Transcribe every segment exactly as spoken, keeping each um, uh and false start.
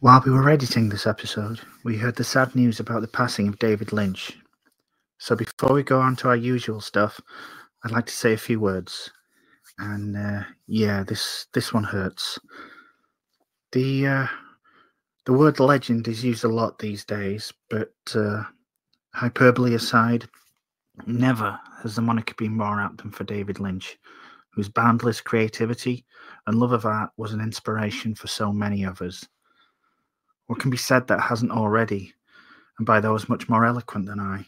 While we were editing this episode, we heard the sad news about the passing of David Lynch. So before we go on to our usual stuff, I'd like to say a few words. And uh, yeah, this this one hurts. The uh, the word legend is used a lot these days, but uh, hyperbole aside, never has the moniker been more apt than for David Lynch, whose boundless creativity and love of art was an inspiration for so many of us. What can be said that hasn't already, and by those much more eloquent than I?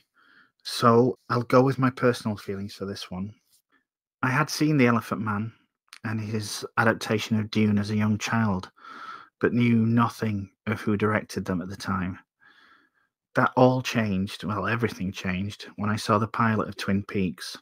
So I'll go with my personal feelings for this one. I had seen The Elephant Man and his adaptation of Dune as a young child, but knew nothing of who directed them at the time. That all changed, well, everything changed, when I saw the pilot of Twin Peaks.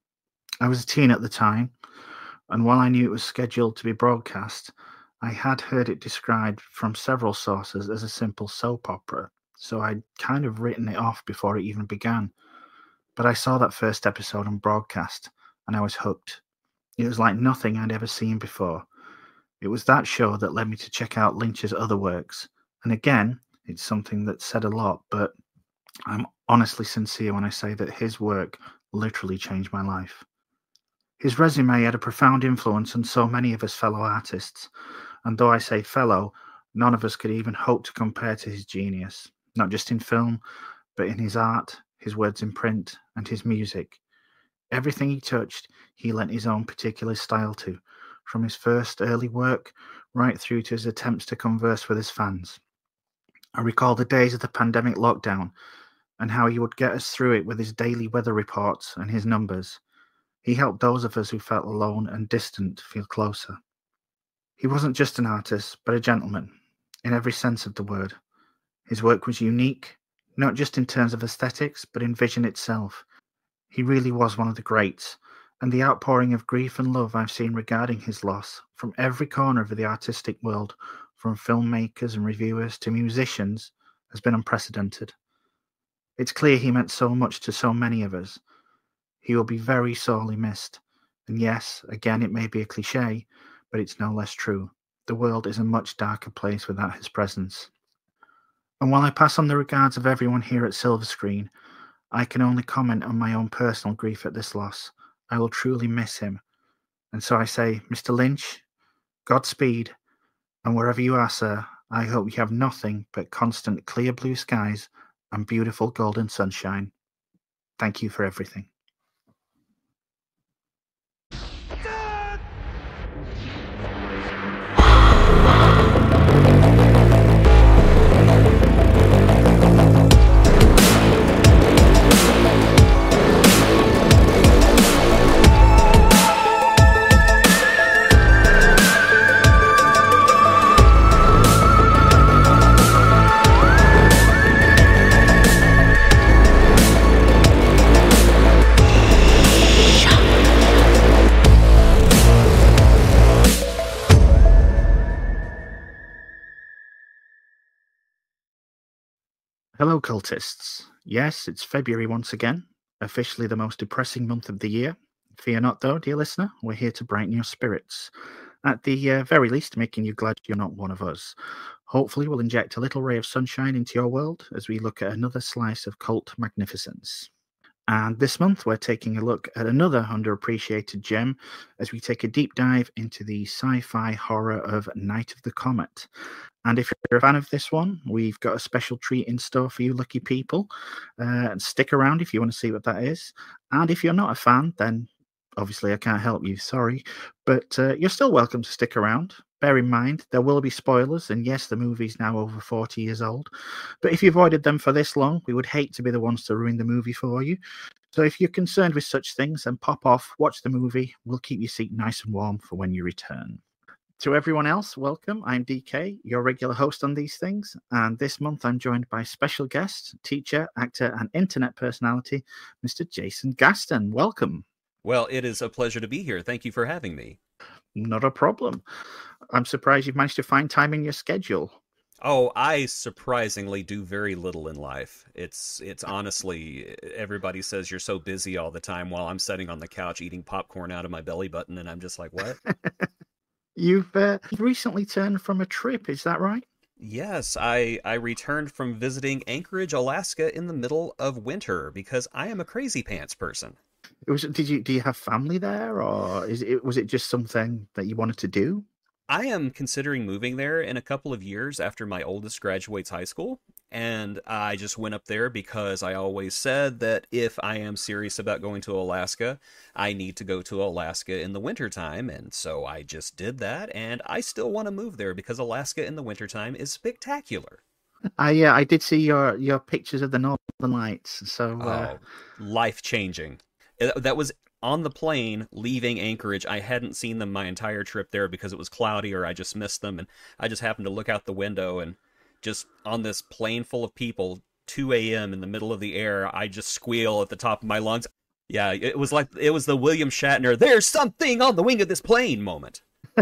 I was a teen at the time, and while I knew it was scheduled to be broadcast, I had heard it described from several sources as a simple soap opera, so I'd kind of written it off before it even began. But I saw that first episode on broadcast, and I was hooked. It was like nothing I'd ever seen before. It was that show that led me to check out Lynch's other works. And again, it's something that said a lot, but I'm honestly sincere when I say that his work literally changed my life. His resume had a profound influence on so many of us fellow artists, and though I say fellow, none of us could even hope to compare to his genius, not just in film, but in his art, his words in print, and his music. Everything he touched, he lent his own particular style to, from his first early work right through to his attempts to converse with his fans. I recall the days of the pandemic lockdown and how he would get us through it with his daily weather reports and his numbers. He helped those of us who felt alone and distant feel closer. He wasn't just an artist, but a gentleman, in every sense of the word. His work was unique, not just in terms of aesthetics, but in vision itself. He really was one of the greats, and the outpouring of grief and love I've seen regarding his loss from every corner of the artistic world, from filmmakers and reviewers to musicians, has been unprecedented. It's clear he meant so much to so many of us. He will be very sorely missed. And yes, again, it may be a cliche, but it's no less true. The world is a much darker place without his presence. And while I pass on the regards of everyone here at Silver Screen, I can only comment on my own personal grief at this loss. I will truly miss him. And so I say, Mister Lynch, Godspeed, and wherever you are, sir, I hope you have nothing but constant clear blue skies and beautiful golden sunshine. Thank you for everything. Hello, cultists. Yes, it's February once again, officially the most depressing month of the year. Fear not, though, dear listener, we're here to brighten your spirits. At the uh, very least, making you glad you're not one of us. Hopefully, we'll inject a little ray of sunshine into your world as we look at another slice of cult magnificence. And this month, we're taking a look at another underappreciated gem as we take a deep dive into the sci-fi horror of Night of the Comet. And if you're a fan of this one, we've got a special treat in store for you lucky people. Uh, and stick around if you want to see what that is. And if you're not a fan, then obviously I can't help you, sorry. But uh, you're still welcome to stick around. Bear in mind, there will be spoilers, and yes, the movie's now over forty years old. But if you avoided them for this long, we would hate to be the ones to ruin the movie for you. So if you're concerned with such things, then pop off, watch the movie. We'll keep your seat nice and warm for when you return. To everyone else, welcome. I'm D K, your regular host on these things, and this month I'm joined by special guest, teacher, actor, and internet personality, Mister Jason Gaston. Welcome. Well, it is a pleasure to be here. Thank you for having me. Not a problem. I'm surprised you've managed to find time in your schedule. Oh, I surprisingly do very little in life. It's it's honestly, everybody says you're so busy all the time while I'm sitting on the couch eating popcorn out of my belly button, and I'm just like, what? You've uh, recently turned from a trip, is that right? Yes, I I returned from visiting Anchorage, Alaska in the middle of winter because I am a crazy pants person. It was did you do you have family there, or is it was it just something that you wanted to do? I am considering moving there in a couple of years after my oldest graduates high school, and I just went up there because I always said that if I am serious about going to Alaska, I need to go to Alaska in the wintertime, and so I just did that, and I still want to move there because Alaska in the wintertime is spectacular. I yeah, I did see your your pictures of the Northern Lights. So uh, Oh, life changing. That was on the plane leaving Anchorage. I hadn't seen them my entire trip there because it was cloudy or I just missed them. And I just happened to look out the window and just on this plane full of people, two a m in the middle of the air, I just squeal at the top of my lungs. Yeah, it was like it was the William Shatner, there's something on the wing of this plane moment.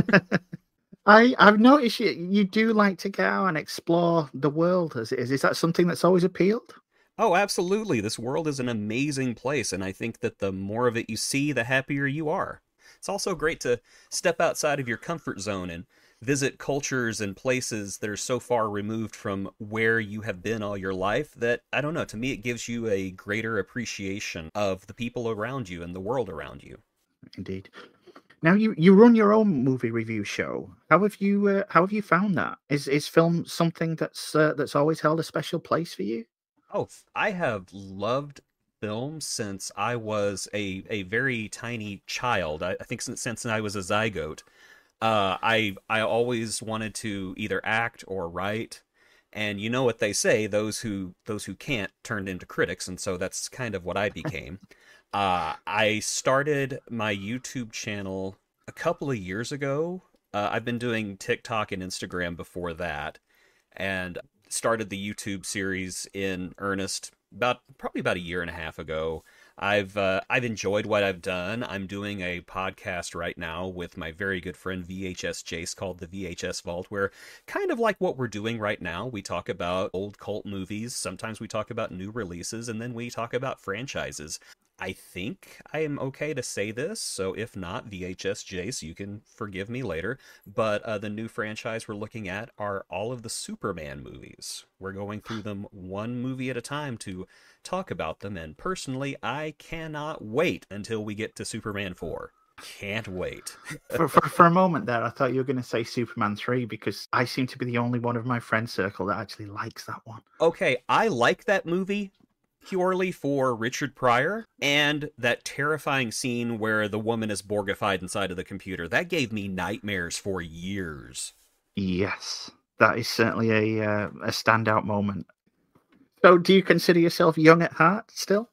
I I've noticed you you do like to go out and explore the world as it is. Is that something that's always appealed? Oh, absolutely. This world is an amazing place, and I think that the more of it you see, the happier you are. It's also great to step outside of your comfort zone and visit cultures and places that are so far removed from where you have been all your life that, I don't know, to me it gives you a greater appreciation of the people around you and the world around you. Indeed. Now you, you run your own movie review show. How have you uh, how have you found that? Is is film something that's uh, that's always held a special place for you? Oh, I have loved film since I was a, a very tiny child. I, I think since, since I was a zygote. Uh, I I always wanted to either act or write, and you know what they say, those who those who can't turned into critics, and so that's kind of what I became. Uh, I started my YouTube channel a couple of years ago. Uh, I've been doing TikTok and Instagram before that, and started the YouTube series in earnest about probably about a year and a half ago. I've uh, I've enjoyed what I've done. I'm doing a podcast right now with my very good friend V H S Jace called the V H S Vault, where kind of like what we're doing right now, we talk about old cult movies. Sometimes we talk about new releases, and then we talk about franchises. I think I am okay to say this, so if not, V H S Jace, you can forgive me later. But uh, the new franchise we're looking at are all of the Superman movies. We're going through them one movie at a time to talk about them, and personally, I cannot wait until we get to Superman four. Can't wait. For, for for a moment there, I thought you were going to say Superman three because I seem to be the only one of my friend circle that actually likes that one. Okay, I like that movie purely for Richard Pryor and that terrifying scene where the woman is Borgified inside of the computer. That gave me nightmares for years. Yes, that is certainly a uh, a standout moment. So, do you consider yourself young at heart still?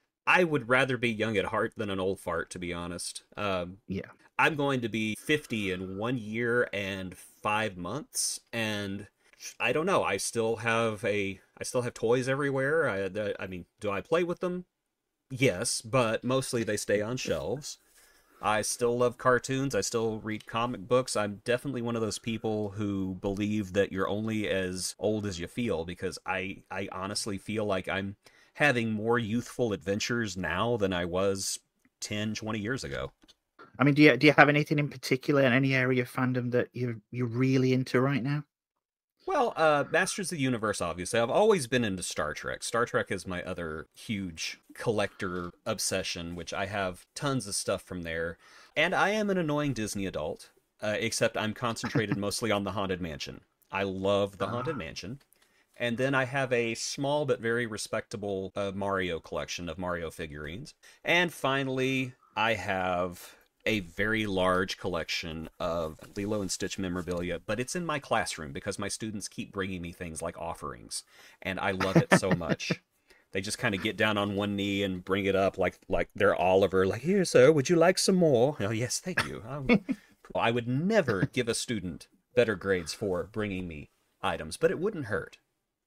I would rather be young at heart than an old fart, to be honest. Um, Yeah. I'm going to be fifty in one year and five months, and I don't know. I still have a, I still have toys everywhere. I, I mean, do I play with them? Yes, but mostly they stay on shelves. I still love cartoons. I still read comic books. I'm definitely one of those people who believe that you're only as old as you feel because I, I honestly feel like I'm having more youthful adventures now than I was ten, twenty years ago. I mean, do you do you have anything in particular in any area of fandom that you're you're really into right now? Well, uh, Masters of the Universe, obviously. I've always been into Star Trek. Star Trek is my other huge collector obsession, which I have tons of stuff from there. And I am an annoying Disney adult, uh, except I'm concentrated mostly on the Haunted Mansion. I love the Haunted Ah, Mansion. And then I have a small but very respectable uh, Mario collection of Mario figurines. And finally, I have a very large collection of Lilo and Stitch memorabilia, but it's in my classroom because my students keep bringing me things like offerings, and I love it so much. They just kind of get down on one knee and bring it up like like they're Oliver, like, "Here, sir, would you like some more?" Oh, yes, thank you. I, I would never give a student better grades for bringing me items, but it wouldn't hurt.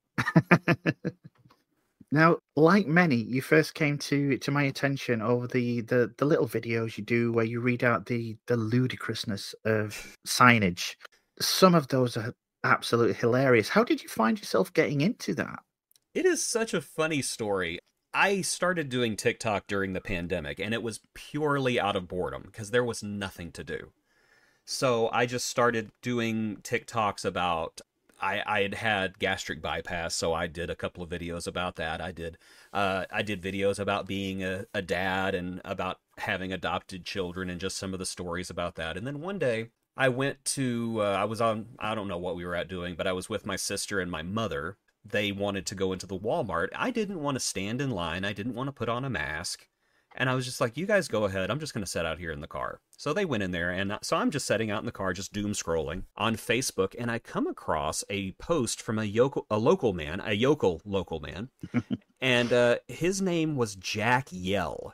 Now, like many, you first came to to my attention over the, the the little videos you do where you read out the the ludicrousness of signage. Some of those are absolutely hilarious. How did you find yourself getting into that? It is such a funny story. I started doing TikTok during the pandemic, and it was purely out of boredom because there was nothing to do. So I just started doing TikToks about I, I had had gastric bypass, so I did a couple of videos about that. I did uh, I did videos about being a, a dad and about having adopted children and just some of the stories about that. And then one day I went to, uh, I was on, I don't know what we were at doing, but I was with my sister and my mother. They wanted to go into the Walmart. I didn't want to stand in line. I didn't want to put on a mask. And I was just like, you guys go ahead. I'm just going to sit out here in the car. So they went in there. And so I'm just sitting out in the car, just doom scrolling on Facebook. And I come across a post from a, yokel, a local man, a yokel local man. And uh, his name was Jack Yell.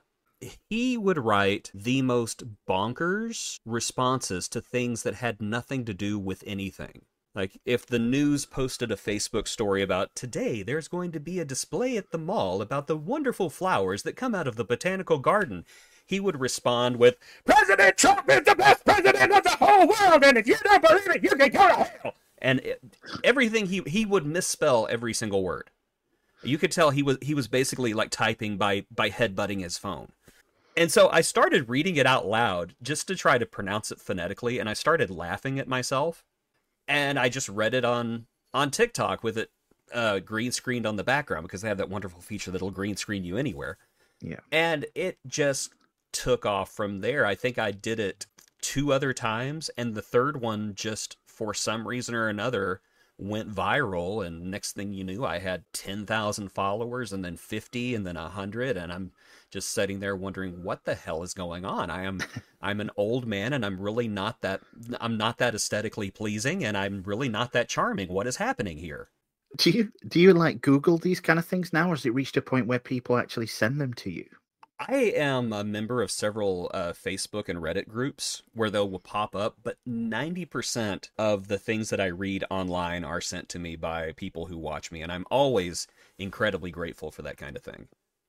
He would write the most bonkers responses to things that had nothing to do with anything. Like, if the news posted a Facebook story about, today there's going to be a display at the mall about the wonderful flowers that come out of the botanical garden, he would respond with, President Trump is the best president of the whole world, and if you don't believe it, you can go to hell. And it, everything, he, he would misspell every single word. You could tell he was he was basically like typing by, by headbutting his phone. And so I started reading it out loud just to try to pronounce it phonetically, and I started laughing at myself. And I just read it on, on TikTok with it uh, green screened on the background, because they have that wonderful feature that'll green screen you anywhere. Yeah. And it just took off from there. I think I did it two other times, and the third one just, for some reason or another, went viral. And next thing you knew, I had ten thousand followers, and then fifty, and then one hundred, and I'm just sitting there wondering what the hell is going on. I am I'm an old man, and I'm really not that I'm not that aesthetically pleasing, and I'm really not that charming. What is happening here? Do you do you like Google these kind of things now, or has it reached a point where people actually send them to you? I am a member of several uh, Facebook and Reddit groups where they will pop up, but ninety percent of the things that I read online are sent to me by people who watch me, and I'm always incredibly grateful for that kind of thing.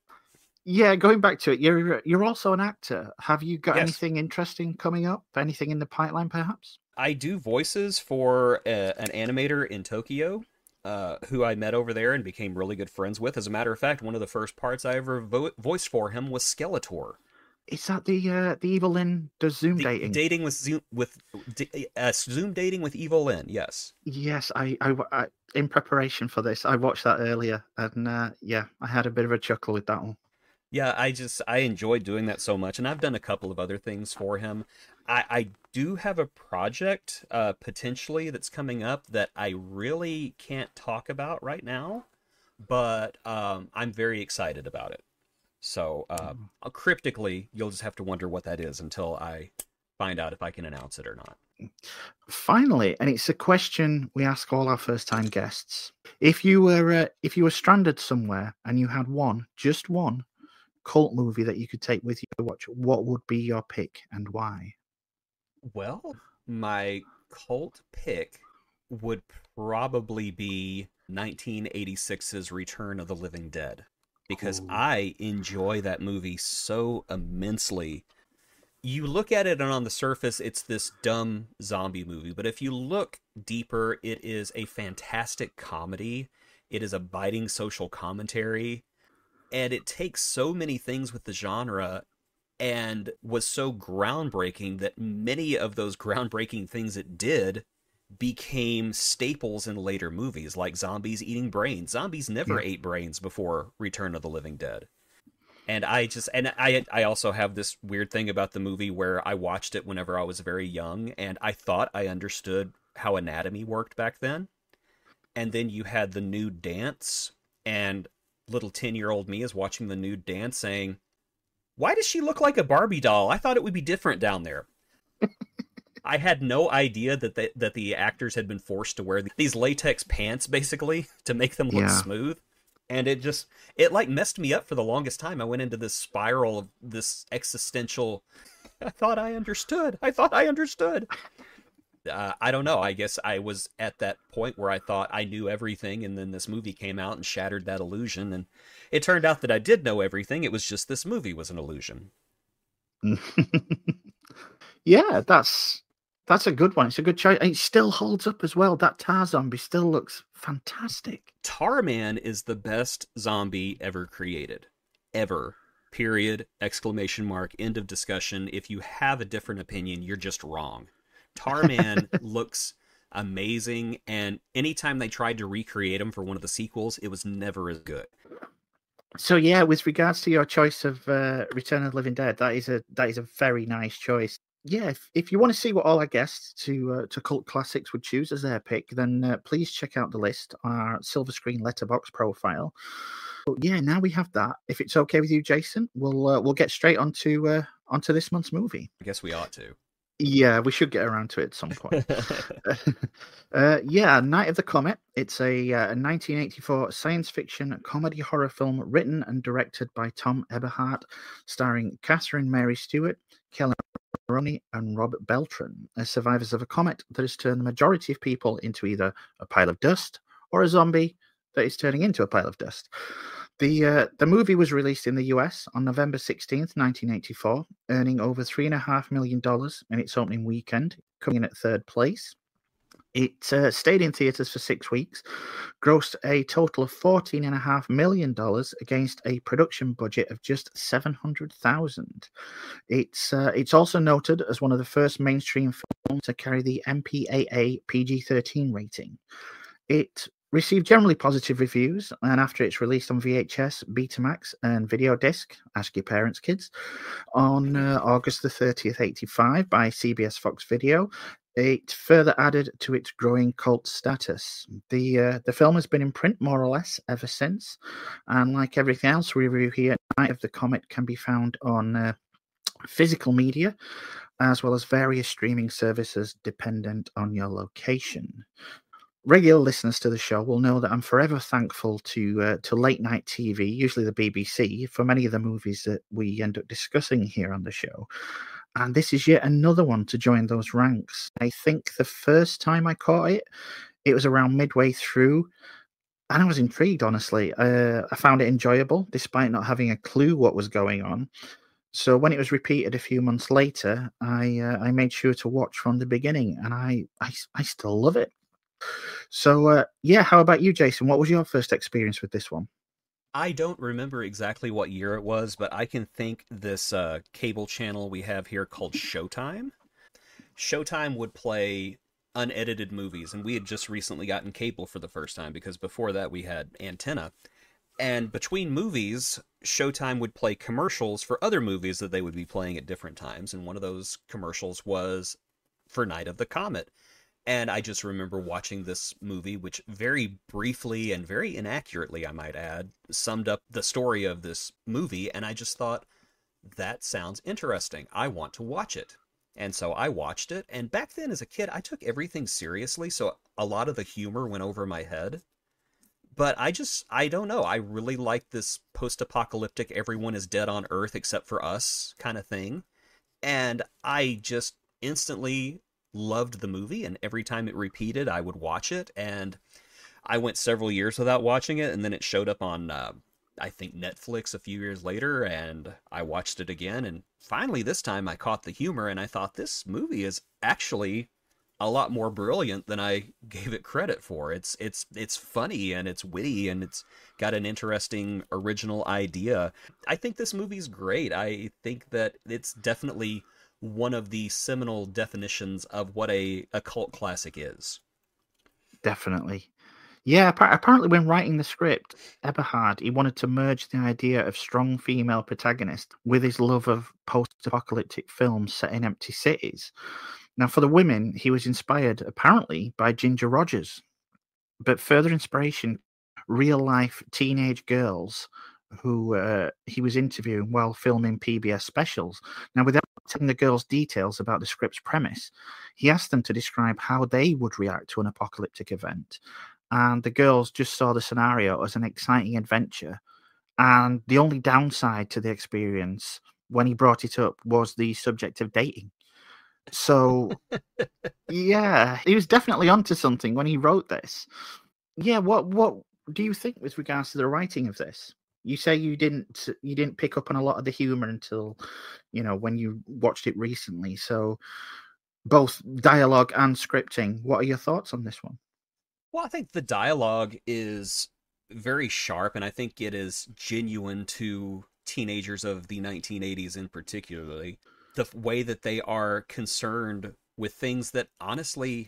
Yeah, going back to it, you're you're also an actor. Have you got Yes. anything interesting coming up? Anything in the pipeline, perhaps? I do voices for a, an animator in Tokyo, uh, who I met over there and became really good friends with. As a matter of fact, one of the first parts I ever vo- voiced for him was Skeletor. Is that the uh, the Evil Lyn does Zoom The, dating? dating with Zoom with uh, Zoom dating with Evil Lyn. Yes. Yes, I, I, I in preparation for this, I watched that earlier, and uh, yeah, I had a bit of a chuckle with that one. Yeah, I just, I enjoyed doing that so much, and I've done a couple of other things for him. I, I do have a project, uh, potentially, that's coming up that I really can't talk about right now, but um, I'm very excited about it. So, uh, cryptically, you'll just have to wonder what that is until I find out if I can announce it or not. Finally, and it's a question we ask all our first-time guests: if you were uh, if you were stranded somewhere and you had one, just one, cult movie that you could take with you to watch, what would be your pick and why? Well, my cult pick would probably be nineteen eighty-six's Return of the Living Dead, because Ooh. I enjoy that movie so immensely. You look at it, and on the surface, it's this dumb zombie movie, but if you look deeper, it is a fantastic comedy. It is a biting social commentary. And it takes so many things with the genre and was so groundbreaking that many of those groundbreaking things it did became staples in later movies, like zombies eating brains. Zombies never yeah. ate brains before Return of the Living Dead. And I just, and I, I also have this weird thing about the movie where I watched it whenever I was very young, and I thought I understood how anatomy worked back then. And then you had the nude dance, and little ten-year-old me is watching the nude dance saying, why does she look like a Barbie doll? I thought it would be different down there. I had no idea that the, that the actors had been forced to wear these latex pants, basically, to make them look yeah. smooth. And it just, it like messed me up for the longest time. I went into this spiral of this existential, I thought I understood. I thought I understood. Uh, I don't know. I guess I was at that point where I thought I knew everything, and then this movie came out and shattered that illusion. And it turned out that I did know everything. It was just this movie was an illusion. Yeah, that's that's a good one. It's a good choice. And it still holds up as well. That Tar zombie still looks fantastic. Tarman is the best zombie ever created. Ever. Period. Exclamation mark. End of discussion. If you have a different opinion, you're just wrong. Tarman looks, amazing, and anytime they tried to recreate them for one of the sequels, it was never as good. So yeah, with regards to your choice of uh, Return of the Living Dead, that is a that is a very nice choice. Yeah, if, if you want to see what all our guests to uh, to Cult Classics would choose as their pick, then uh, please check out the list, our Silver Screen Letterbox profile. But yeah, now we have that. If it's okay with you, Jason, we'll uh, we'll get straight onto uh, onto this month's movie. I guess we ought to. Yeah, we should get around to it at some point. uh, yeah, Night of the Comet. It's a, uh, a nineteen eighty-four science fiction comedy horror film written and directed by Tom Eberhardt, starring Catherine Mary Stewart, Kelly Maroney, and Robert Beltran as survivors of a comet that has turned the majority of people into either a pile of dust or a zombie that is turning into a pile of dust. The uh, the movie was released in the U S on November sixteenth, nineteen eighty-four, earning over three and a half million dollars in its opening weekend, coming in at third place. It uh, stayed in theaters for six weeks, grossed a total of fourteen and a half million dollars against a production budget of just seven hundred thousand. It's uh, it's also noted as one of the first mainstream films to carry the M P A A P G thirteen rating. It received generally positive reviews, and after it's released on V H S, Betamax, and video disc, ask your parents, kids, on uh, August the thirtieth, eighty-five by C B S Fox Video, it further added to its growing cult status. The uh, the film has been in print more or less ever since, and like everything else we review here, Night of the Comet can be found on uh, physical media, as well as various streaming services dependent on your location. Regular listeners to the show will know that I'm forever thankful to uh, to late night T V, usually the B B C, for many of the movies that we end up discussing here on the show. And this is yet another one to join those ranks. I think the first time I caught it, it was around midway through, and I was intrigued, honestly. Uh, I found it enjoyable, despite not having a clue what was going on. So when it was repeated a few months later, I uh, I made sure to watch from the beginning, and I I, I still love it. So, uh, yeah, how about you, Jason? What was your first experience with this one? I don't remember exactly what year it was, but I can think this uh, cable channel we have here called Showtime. Showtime would play unedited movies, and we had just recently gotten cable for the first time because before that we had antenna. And between movies, Showtime would play commercials for other movies that they would be playing at different times, and one of those commercials was for Night of the Comet. And I just remember watching this movie, which very briefly and very inaccurately, I might add, summed up the story of this movie. And I just thought, that sounds interesting. I want to watch it. And so I watched it. And back then, as a kid, I took everything seriously. So a lot of the humor went over my head. But I just, I don't know. I really like this post-apocalyptic, everyone is dead on Earth except for us kind of thing. And I just instantly loved the movie, and every time it repeated I would watch it, and I went several years without watching it, and then it showed up on uh, I think Netflix a few years later, and I watched it again, and finally this time I caught the humor, and I thought this movie is actually a lot more brilliant than I gave it credit for. It's it's it's funny and it's witty and it's got an interesting original idea. I think this movie's great. I think that it's definitely one of the seminal definitions of what a, a cult classic is. Definitely. Yeah, apparently when writing the script, Eberhard, he wanted to merge the idea of strong female protagonist with his love of post-apocalyptic films set in empty cities. Now, for the women, he was inspired, apparently, by Ginger Rogers. But further inspiration, real-life teenage girls who uh, he was interviewing while filming P B S specials. Now, without telling the girls details about the script's premise, he asked them to describe how they would react to an apocalyptic event. And the girls just saw the scenario as an exciting adventure. And the only downside to the experience, when he brought it up, was the subject of dating. So, yeah, he was definitely onto something when he wrote this. Yeah, what what do you think with regards to the writing of this? You say you didn't you didn't pick up on a lot of the humor until, you know, when you watched it recently. So, both dialogue and scripting. What are your thoughts on this one? Well, I think the dialogue is very sharp, and I think it is genuine to teenagers of the nineteen eighties in particularly. The way that they are concerned with things that honestly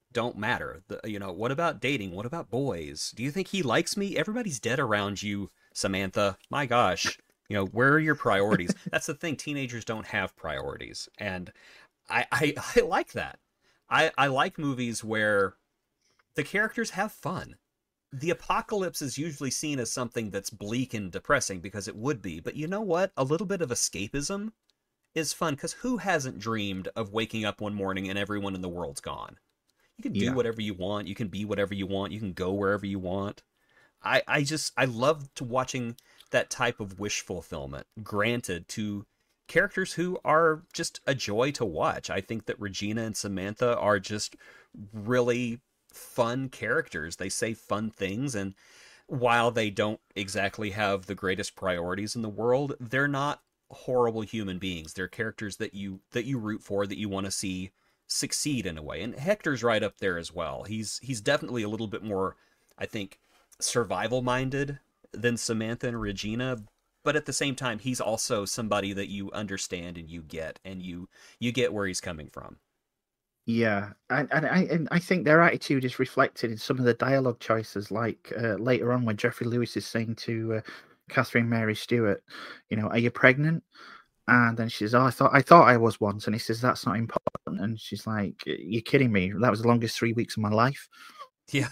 don't matter. The, you know, what about dating? What about boys? Do you think he likes me? Everybody's dead around you, Samantha. My gosh. You know, where are your priorities? That's the thing. Teenagers don't have priorities. And I, I, I like that. I, I like movies where the characters have fun. The apocalypse is usually seen as something that's bleak and depressing because it would be. But you know what? A little bit of escapism is fun because who hasn't dreamed of waking up one morning and everyone in the world's gone? You can do Yeah. whatever you want. You can be whatever you want. You can go wherever you want. I, I just, I love to watching that type of wish fulfillment granted to characters who are just a joy to watch. I think that Regina and Samantha are just really fun characters. They say fun things, and while they don't exactly have the greatest priorities in the world, they're not horrible human beings. They're characters that you that you root for, that you want to see succeed in a way. And Hector's right up there as well. He's he's definitely a little bit more, I think, survival minded than Samantha and Regina, but at the same time he's also somebody that you understand and you get and you you get where he's coming from. Yeah, and, and I and I think their attitude is reflected in some of the dialogue choices, like uh, later on when Jeffrey Lewis is saying to uh, Catherine Mary Stewart, you know, "Are you pregnant?" And then she says, "Oh, I thought I thought I was once," and he says, "That's not important." And she's like, "You're kidding me? That was the longest three weeks of my life." Yeah.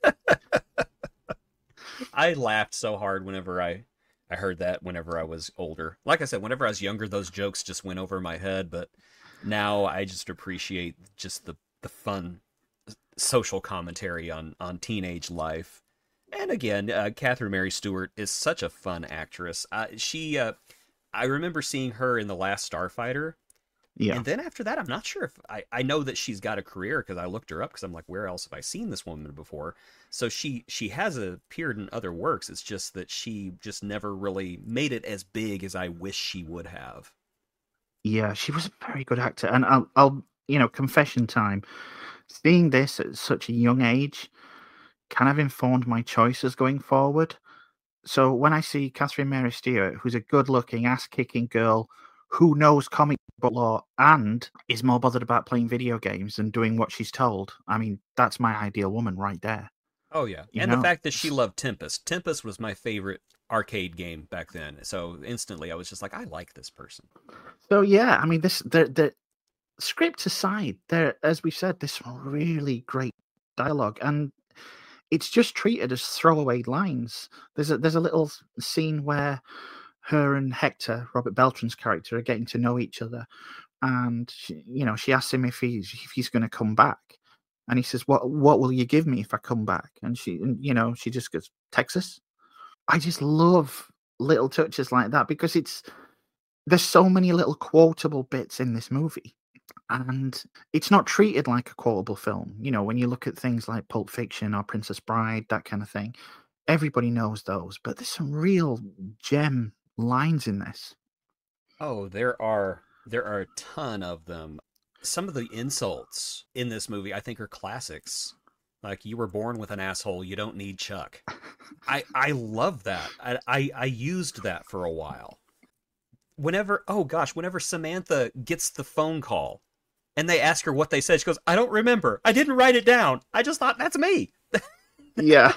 I laughed so hard whenever I I heard that whenever I was older. Like I said, whenever I was younger, those jokes just went over my head, but now I just appreciate just the the fun social commentary on on teenage life. And again, uh, Catherine Mary Stewart is such a fun actress. Uh, she, uh, I remember seeing her in The Last Starfighter, Yeah. and then after that, I'm not sure if I, I know that she's got a career because I looked her up because I'm like, where else have I seen this woman before? So she she has appeared in other works. It's just that she just never really made it as big as I wish she would have. Yeah, she was a very good actor, and I'll, I'll, you know, confession time. Seeing this at such a young age kind of informed my choices going forward. So when I see Catherine Mary Stewart, who's a good-looking, ass-kicking girl who knows comic book lore and is more bothered about playing video games and doing what she's told, I mean, that's my ideal woman right there. Oh yeah, You and the know? fact that she loved Tempest. Tempest was my favorite arcade game back then. So instantly, I was just like, I like this person. So yeah, I mean, this the the script aside, there, as we said, there's some really great dialogue, and it's just treated as throwaway lines. There's a there's a little scene where her and Hector, Robert Beltran's character, are getting to know each other, and she, you know, she asks him if he's if he's going to come back, and he says, "What what will you give me if I come back?" And she, and, you know, she just goes, "Texas." I just love little touches like that because it's there's so many little quotable bits in this movie, and it's not treated like a quotable film. You know, when you look at things like Pulp Fiction or Princess Bride, that kind of thing, everybody knows those, but there's some real gem lines in this. Oh, there are there are a ton of them. Some of the insults in this movie I think are classics. Like you were born with an asshole, you don't need Chuck. I I love that. I I, I used that for a while. Whenever oh gosh, whenever Samantha gets the phone call and they ask her what they said, she goes, "I don't remember. I didn't write it down. I just thought that's me." Yeah.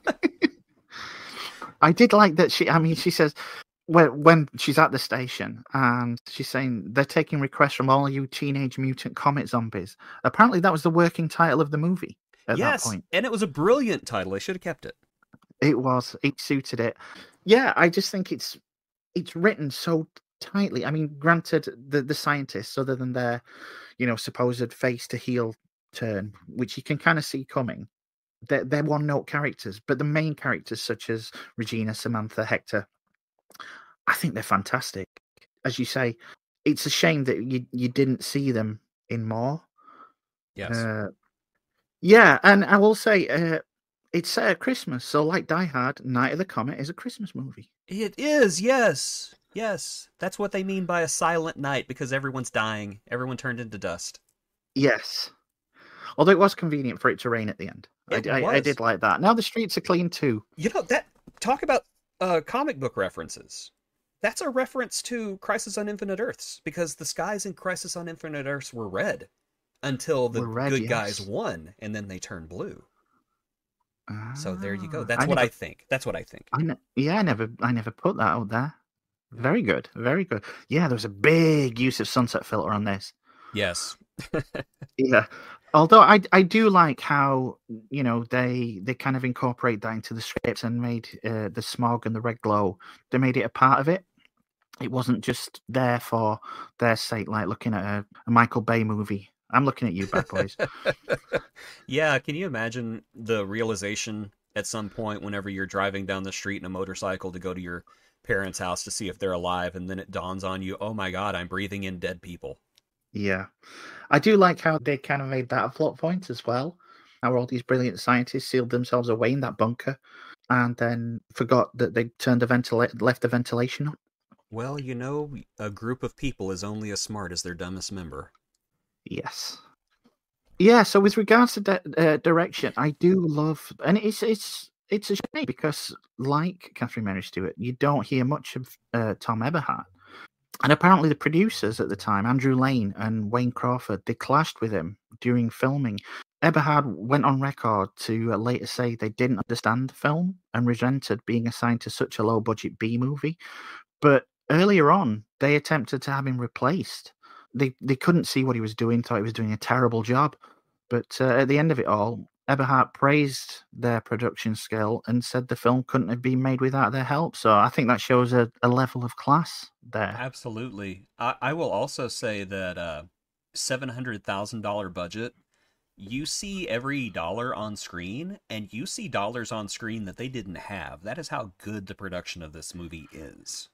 I did like that she, I mean, she says, when, when she's at the station and she's saying they're taking requests from all you teenage mutant comet zombies. Apparently, that was the working title of the movie at Yes, that point. and it was a brilliant title. They should have kept it. It was, it suited it. Yeah, I just think it's it's written so tightly. I mean, granted, the the scientists, other than their, you know, supposed face to heel turn, which you can kind of see coming, they're, they're one note characters, but the main characters, such as Regina, Samantha, Hector, I think they're fantastic. As you say, it's a shame that you, you didn't see them in more. Yes. Uh, yeah, and I will say, uh, it's set at Christmas, so like Die Hard, Night of the Comet is a Christmas movie. It is, yes. Yes. That's what they mean by a silent night because everyone's dying. Everyone turned into dust. Yes. Although it was convenient for it to rain at the end. I, It I, I was. did like that. Now the streets are clean too. You know, that talk about uh comic book references. That's a reference to Crisis on Infinite Earths because the skies in Crisis on Infinite Earths were red. until the were red, good guys yes. won, and then they turn blue. So there you go. Ah, That's I what I never, think. That's what I think. I ne- yeah, I never, I never put that out there. Yeah. Very good, very good. Yeah, there was a big use of sunset filter on this. Yes. Yeah. Although I I do like how, you know, they they kind of incorporate that into the script and made uh, the smog and the red glow. They made it a part of it. It wasn't just there for their sake, like looking at a, a Michael Bay movie. I'm looking at you, Bad Boys. Yeah, can you imagine the realization at some point whenever you're driving down the street in a motorcycle to go to your parents' house to see if they're alive, and then it dawns on you, oh my God, I'm breathing in dead people. Yeah. I do like how they kind of made that a plot point as well. How all these brilliant scientists sealed themselves away in that bunker and then forgot that they turned the ventila- left the ventilation on. Well, you know, a group of people is only as smart as their dumbest member. Yes. Yeah, so with regards to di- uh, direction, I do love, and it's it's it's a shame because, like Catherine Mary Stewart, you don't hear much of uh, Tom Eberhardt. And apparently, the producers at the time, Andrew Lane and Wayne Crawford, they clashed with him during filming. Eberhard went on record to uh, later say they didn't understand the film and resented being assigned to such a low budget B movie. But earlier on, they attempted to have him replaced. They they couldn't see what he was doing, thought he was doing a terrible job. But uh, at the end of it all, Eberhardt praised their production skill and said the film couldn't have been made without their help. So I think that shows a, a level of class there. Absolutely. I, I will also say that uh, seven hundred thousand dollars budget, you see every dollar on screen, and you see dollars on screen that they didn't have. That is how good the production of this movie is.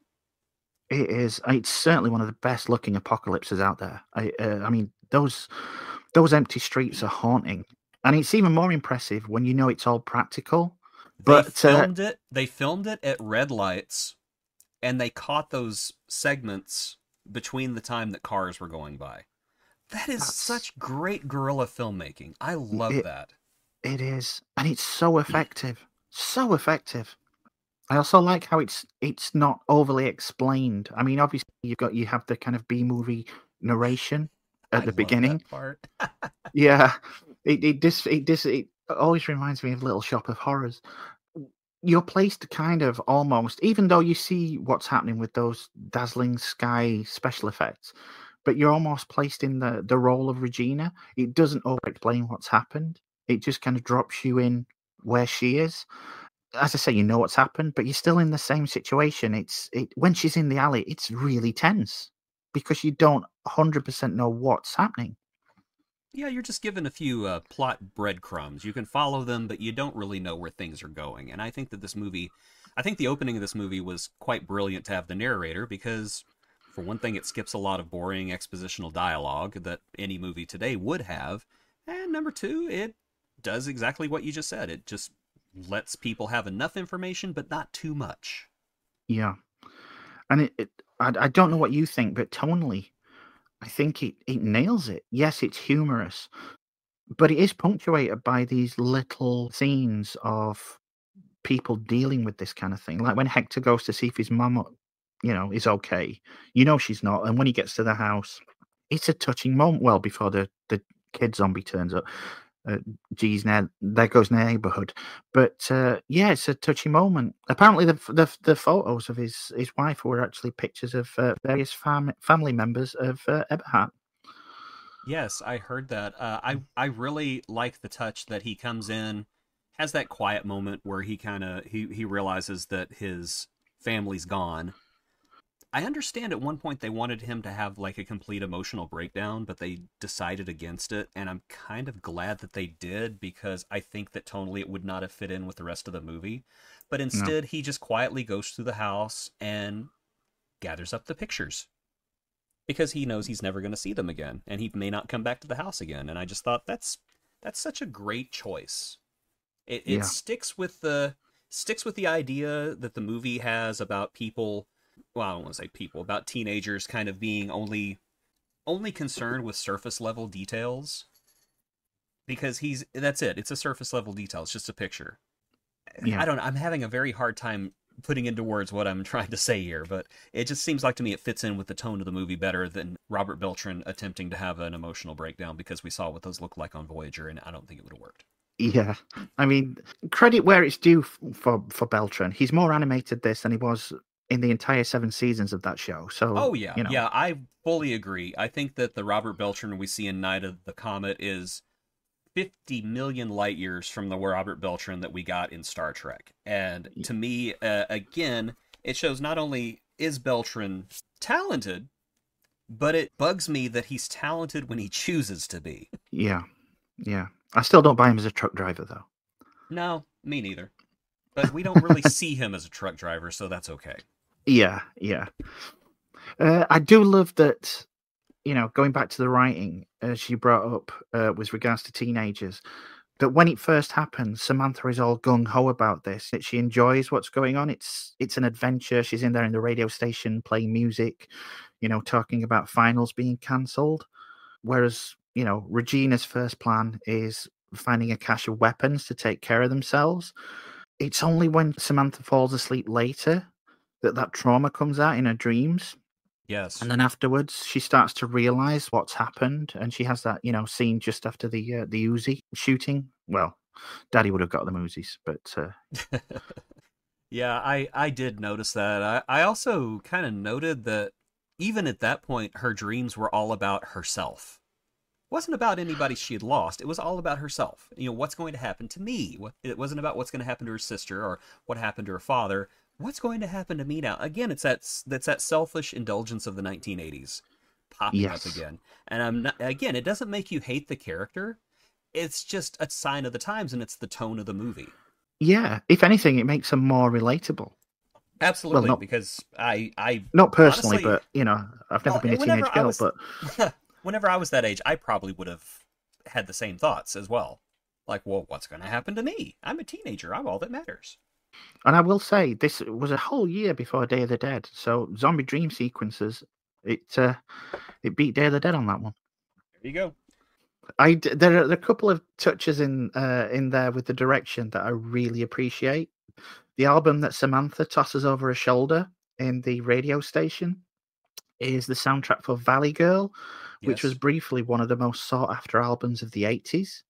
It is. It's certainly one of the best looking apocalypses out there. I, uh, I mean, those those empty streets are haunting, and it's even more impressive when you know it's all practical. They But uh, filmed it. They filmed it at red lights, and they caught those segments between the time that cars were going by. That is that's such great guerrilla filmmaking. I love it. that. It is, and it's so effective, so effective. I also like how it's it's not overly explained. I mean, obviously you've got you have the kind of B movie narration I at the love beginning. that part. Yeah, it it dis it dis it always reminds me of Little Shop of Horrors. You're placed to kind of almost, even though you see what's happening with those dazzling sky special effects, but you're almost placed in the the role of Regina. It doesn't over explain what's happened. It just kind of drops you in where she is. As I say, you know what's happened, but you're still in the same situation. It's it when she's in the alley, it's really tense because you don't one hundred percent know what's happening. Yeah, you're just given a few uh, plot breadcrumbs. You can follow them, but you don't really know where things are going. And I think that this movie, I think the opening of this movie was quite brilliant to have the narrator because, for one thing, it skips a lot of boring expositional dialogue that any movie today would have. And number two, it does exactly what you just said. It just lets people have enough information, but not too much. Yeah, and it, it I, I don't know what you think, but tonally, I think it it nails it. Yes, it's humorous, but it is punctuated by these little scenes of people dealing with this kind of thing. Like when Hector goes to see if his mum, you know, is okay. You know she's not, and when he gets to the house, it's a touching moment. Well, before the the kid zombie turns up, uh, geez, now there goes neighborhood. But uh, yeah, it's a touchy moment. Apparently, the the the photos of his his wife were actually pictures of uh, various fam- family members of uh, Eberhard. Yes, I heard that. Uh, I I really like the touch that he comes in, has that quiet moment where he kind of he he realizes that his family's gone. I understand at one point they wanted him to have like a complete emotional breakdown, but they decided against it, and I'm kind of glad that they did because I think that tonally it would not have fit in with the rest of the movie. But No, instead, he just quietly goes through the house and gathers up the pictures because he knows he's never going to see them again and he may not come back to the house again. And I just thought that's that's such a great choice. It, it yeah, sticks with the sticks with the idea that the movie has about people, well, I don't want to say people, about teenagers kind of being only only concerned with surface level details because he's that's it, it's a surface level detail, it's just a picture. I yeah. don't know, I'm having a very hard time putting into words what I'm trying to say here, but it just seems like to me it fits in with the tone of the movie better than Robert Beltran attempting to have an emotional breakdown because we saw what those look like on Voyager, and I don't think it would have worked. Yeah, I mean, credit where it's due for for Beltran. He's more animated this than he was in the entire seven seasons of that show. So, Oh yeah, you know, yeah, I fully agree. I think that the Robert Beltran we see in Night of the Comet is fifty million light years from the Robert Beltran that we got in Star Trek. And to me, uh, again, it shows not only is Beltran talented, but it bugs me that he's talented when he chooses to be. yeah, yeah. I still don't buy him as a truck driver, though. No, me neither. But we don't really see him as a truck driver, so that's okay. Yeah, yeah. Uh, I do love that, you know, going back to the writing, as you brought up uh, with regards to teenagers, that when it first happens, Samantha is all gung-ho about this. That she enjoys what's going on. It's it's an adventure. She's in there in the radio station playing music, you know, talking about finals being cancelled. Whereas, you know, Regina's first plan is finding a cache of weapons to take care of themselves. It's only when Samantha falls asleep later that that trauma comes out in her dreams. Yes. And then afterwards, she starts to realize what's happened, and she has that, you know, scene just after the uh, the Uzi shooting. Well, Daddy would have got them Uzis, but uh... yeah, I I did notice that. I I also kind of noted that even at that point, her dreams were all about herself. It wasn't about anybody she had lost. It was all about herself. You know, what's going to happen to me? It wasn't about what's going to happen to her sister or what happened to her father. What's going to happen to me now? Again, it's that that's that selfish indulgence of the nineteen eighties popping yes. up again. And I'm not, again, it doesn't make you hate the character. It's just a sign of the times, and it's the tone of the movie. Yeah, if anything, it makes them more relatable. Absolutely, well, not, because I, I not personally, honestly, but you know, I've never well, been a teenage girl. Was, but whenever I was that age, I probably would have had the same thoughts as well. Like, well, what's going to happen to me? I'm a teenager. I'm all that matters. And I will say, this was a whole year before Day of the Dead, so zombie dream sequences, it uh, it beat Day of the Dead on that one. There you go. I there are a couple of touches in uh, in there with the direction that I really appreciate. The album that Samantha tosses over her shoulder in the radio station is the soundtrack for Valley Girl, yes. which was briefly one of the most sought after albums of the eighties.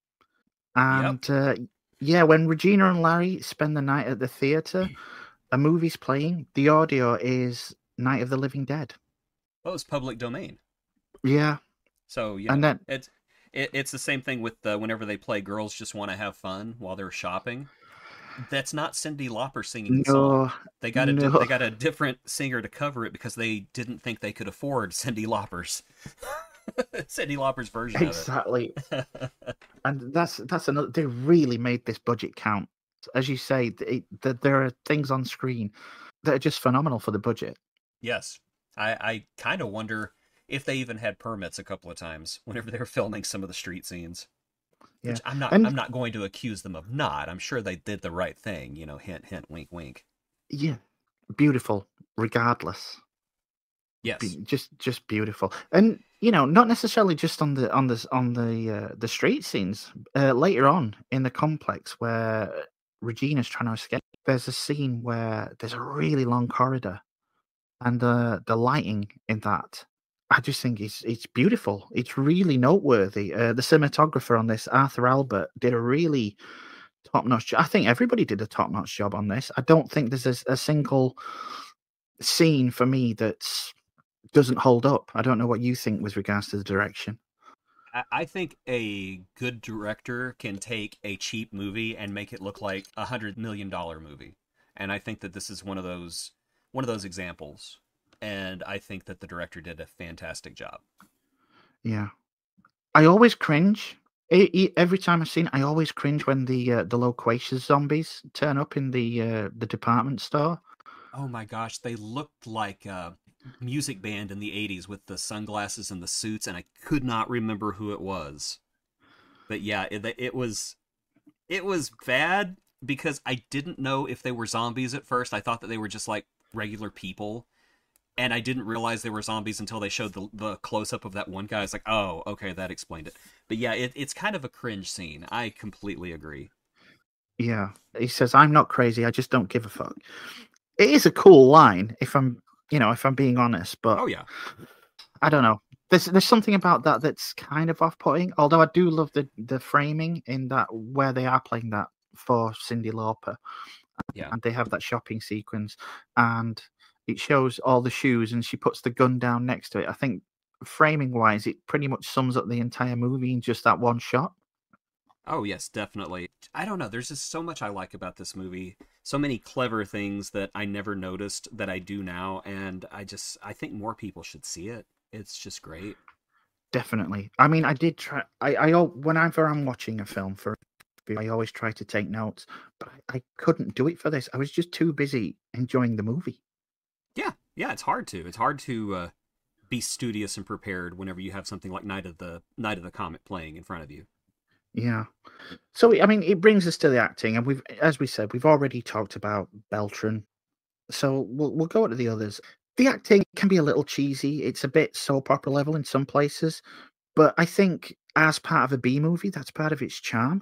And yep. uh, yeah, when Regina and Larry spend the night at the theater, a movie's playing. The audio is Night of the Living Dead. Well, it's public domain. Yeah. So you know, and then it's it, it's the same thing with uh, whenever they play "Girls Just Want to Have Fun" while they're shopping. That's not Cyndi Lauper singing the no, song. They got a no. di- they got a different singer to cover it because they didn't think they could afford Cyndi Lauper's Cyndi Lauper's version exactly. of it. Exactly. And that's that's another. They really made this budget count. As you say, it, it, there are things on screen that are just phenomenal for the budget. Yes, I, I kind of wonder if they even had permits a couple of times whenever they were filming some of the street scenes. Yeah. Which I'm not. And, I'm not going to accuse them of not. I'm sure they did the right thing. You know, hint, hint, wink, wink. Yeah, beautiful. Regardless. Yes. Be, just, just beautiful. And you know, not necessarily just on the on the on the uh, the street scenes. Uh, later on in the complex, where Regina's trying to escape, there's a scene where there's a really long corridor, and the the lighting in that. I just think it's it's beautiful. It's really noteworthy. Uh, the cinematographer on this, Arthur Albert, did a really top-notch job. I think everybody did a top-notch job on this. I don't think there's a, a single scene for me that doesn't hold up. I don't know what you think with regards to the direction. I think a good director can take a cheap movie and make it look like a hundred million dollar movie, and I think that this is one of those one of those examples. And I think that the director did a fantastic job. Yeah, I always cringe every time I've seen it. I always cringe when the uh, the loquacious zombies turn up in the uh, the department store. Oh my gosh, they looked like a music band in the eighties with the sunglasses and the suits, and I could not remember who it was. But yeah, it, it was it was bad because I didn't know if they were zombies at first. I thought that they were just like regular people. And I didn't realize they were zombies until they showed the the close-up of that one guy. It's like, oh, okay, that explained it. But yeah, it, it's kind of a cringe scene. I completely agree. Yeah. He says, I'm not crazy, I just don't give a fuck. it is a cool line. If I'm, you know, if I'm being honest, but Oh yeah, I don't know. There's there's something about that that's kind of off-putting. Although I do love the the framing in that where they are playing that for Cyndi Lauper, yeah. and they have that shopping sequence, and it shows all the shoes, and she puts the gun down next to it. I think framing-wise, it pretty much sums up the entire movie in just that one shot. Oh yes, definitely. I don't know. There's just so much I like about this movie. So many clever things that I never noticed that I do now, and I just I think more people should see it. It's just great. Definitely. I mean, I did try. I, I al- whenever I'm watching a film for, I always try to take notes, but I, I couldn't do it for this. I was just too busy enjoying the movie. Yeah, yeah. It's hard to. It's hard to uh, be studious and prepared whenever you have something like Night of the Night of the Comet playing in front of you. Yeah. So I mean, it brings us to the acting, and we've, as we said, we've already talked about Beltran. So we'll we'll go to the others. The acting can be a little cheesy. It's a bit soap opera level in some places, but I think as part of a B movie, that's part of its charm.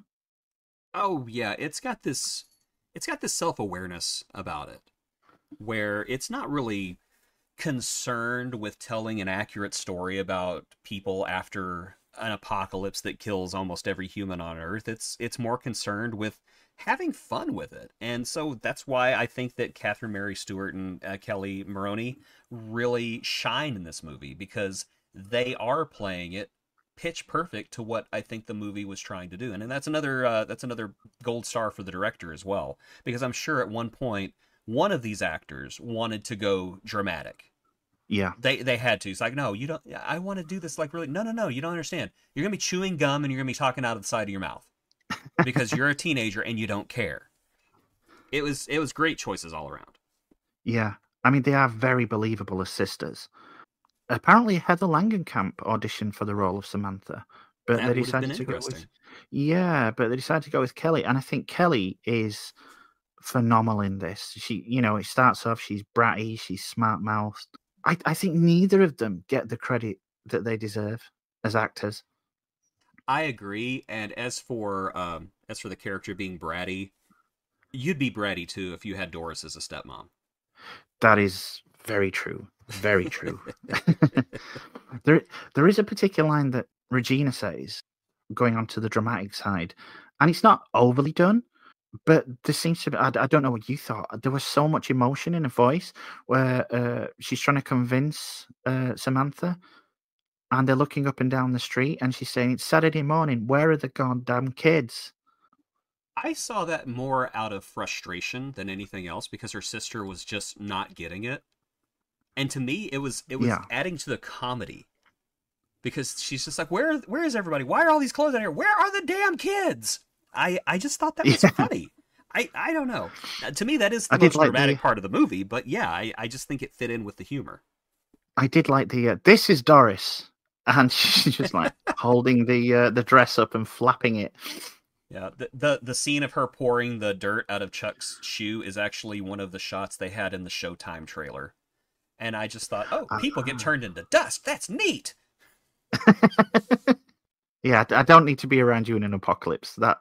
Oh yeah, it's got this. It's got this self awareness about it, where it's not really concerned with telling an accurate story about people after an apocalypse that kills almost every human on Earth. It's it's more concerned with having fun with it, and so that's why I think that Catherine Mary Stewart and uh, Kelly Maroney really shine in this movie because they are playing it pitch perfect to what I think the movie was trying to do, and, and that's another uh, that's another gold star for the director as well, because I'm sure at one point one of these actors wanted to go dramatic. Yeah. They they had to. It's like, no, you don't. I want to do this like really. No, no, no. You don't understand. You're gonna be chewing gum and you're gonna be talking out of the side of your mouth because you're a teenager and you don't care. It was it was great choices all around. Yeah. I mean, they are very believable as sisters. Apparently, Heather Langenkamp auditioned for the role of Samantha, but they That would have been decided to go with interesting. yeah, but they decided to go with Kelly, and I think Kelly is phenomenal in this. She, you know, it starts off she's bratty, she's smart mouthed. I, I think neither of them get the credit that they deserve as actors. I agree. And as for um as for the character being bratty, you'd be bratty too if you had Doris as a stepmom. That is very true. Very true. there, there is a particular line that Regina says, going on to the dramatic side, and it's not overly done, but there seems to be. I, I don't know what you thought. There was so much emotion in her voice where uh, she's trying to convince uh, Samantha, and they're looking up and down the street, and she's saying, "It's Saturday morning. Where are the goddamn kids?" I saw that more out of frustration than anything else because her sister was just not getting it. And to me, it was it was Yeah. adding to the comedy because she's just like, where where is everybody? Why are all these clothes out here? Where are the damn kids? I I just thought that was Yeah. funny. I I don't know. Uh, To me, that is the I did most like dramatic the. part of the movie. But yeah, I I just think it fit in with the humor. I did like the. Uh, this is Doris, and she's just like holding the uh, the dress up and flapping it. Yeah, the, the the scene of her pouring the dirt out of Chuck's shoe is actually one of the shots they had in the Showtime trailer. And I just thought, oh, people get Ah. turned into dust. That's neat. Yeah, I I don't need to be around you in an apocalypse. That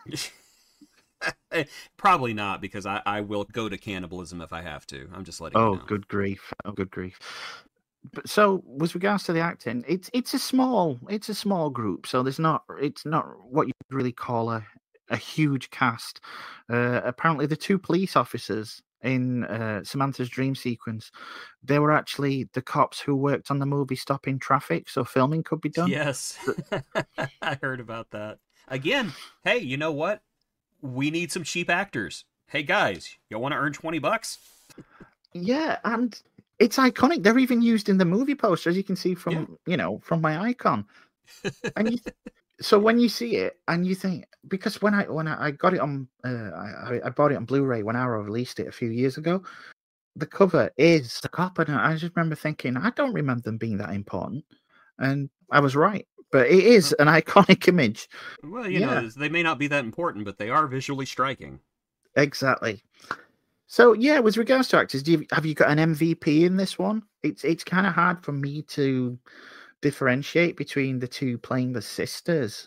Probably not, because I, I will go to cannibalism if I have to. I'm just letting you oh, know. good grief! Oh, good grief! But so, with regards to the acting, it's it's a small it's a small group, so there's not it's not what you'd really call a a huge cast. Uh, apparently, the two police officers in uh, Samantha's dream sequence, they were actually the cops who worked on the movie Stopping Traffic, so filming could be done. Yes, Th- I heard about that. Again, hey, you know what? We need some cheap actors. Hey guys, you want to earn twenty bucks? Yeah, and it's iconic. They're even used in the movie poster, as you can see Yeah. from you know from my icon. And you th- so when you see it and you think, because when I when I, I got it on uh, I, I bought it on Blu-ray when Arrow released it a few years ago, the cover is the cop, and I just remember thinking, I don't remember them being that important, and I was right. But it is an iconic image. Well, you Yeah, know, they may not be that important, but they are visually striking. exactly. So yeah, with regards to actors, do you, have you got an M V P in this one? It's it's kind of hard for me to differentiate between the two playing the sisters.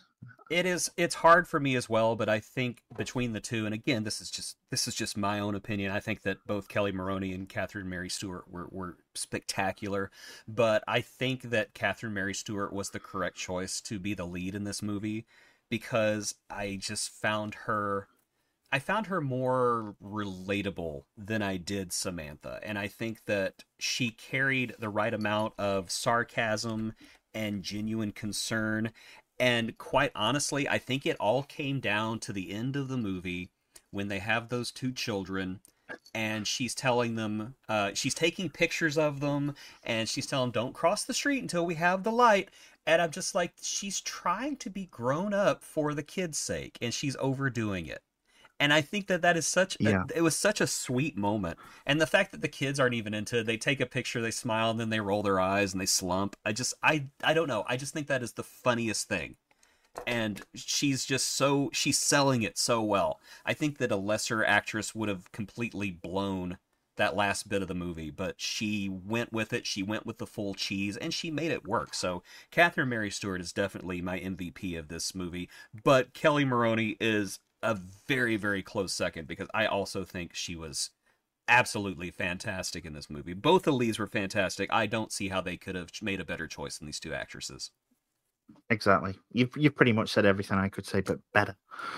It is it's hard for me as well, but I think between the two, and again, this is just this is just my own opinion. I think that both Kelly Maroney and Catherine Mary Stewart were, were spectacular, but I think that Catherine Mary Stewart was the correct choice to be the lead in this movie because I just found her I found her more relatable than I did Samantha, and I think that she carried the right amount of sarcasm and genuine concern. And quite honestly, I think it all came down to the end of the movie when they have those two children and she's telling them, uh, she's taking pictures of them and she's telling them, don't cross the street until we have the light. And I'm just like, she's trying to be grown up for the kids' sake and she's overdoing it. And I think that that is such a, Yeah. it was such a sweet moment. And the fact that the kids aren't even into it, they take a picture, they smile, and then they roll their eyes and they slump. I just, I, I don't know. I just think that is the funniest thing. And she's just so, she's selling it so well. I think that a lesser actress would have completely blown that last bit of the movie, but she went with it. She went with the full cheese and she made it work. So Catherine Mary Stewart is definitely my M V P of this movie, but Kelly Maroney is a very, very close second because I also think she was absolutely fantastic in this movie. Both the leads were fantastic. I don't see how they could have made a better choice than these two actresses. Exactly. You've you've pretty much said everything I could say, but better.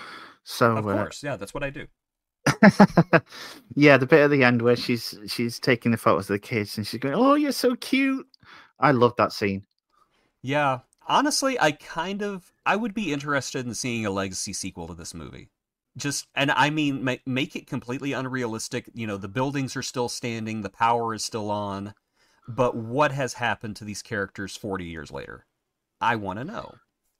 So Of uh, course, yeah, that's what I do. yeah, the bit at the end where she's she's taking the photos of the kids and she's going, "Oh, you're so cute." I love that scene. Yeah, honestly, I kind of I would be interested in seeing a legacy sequel to this movie. Just and I mean make make it completely unrealistic. You know, the buildings are still standing, the power is still on, but what has happened to these characters forty years later? I want to know.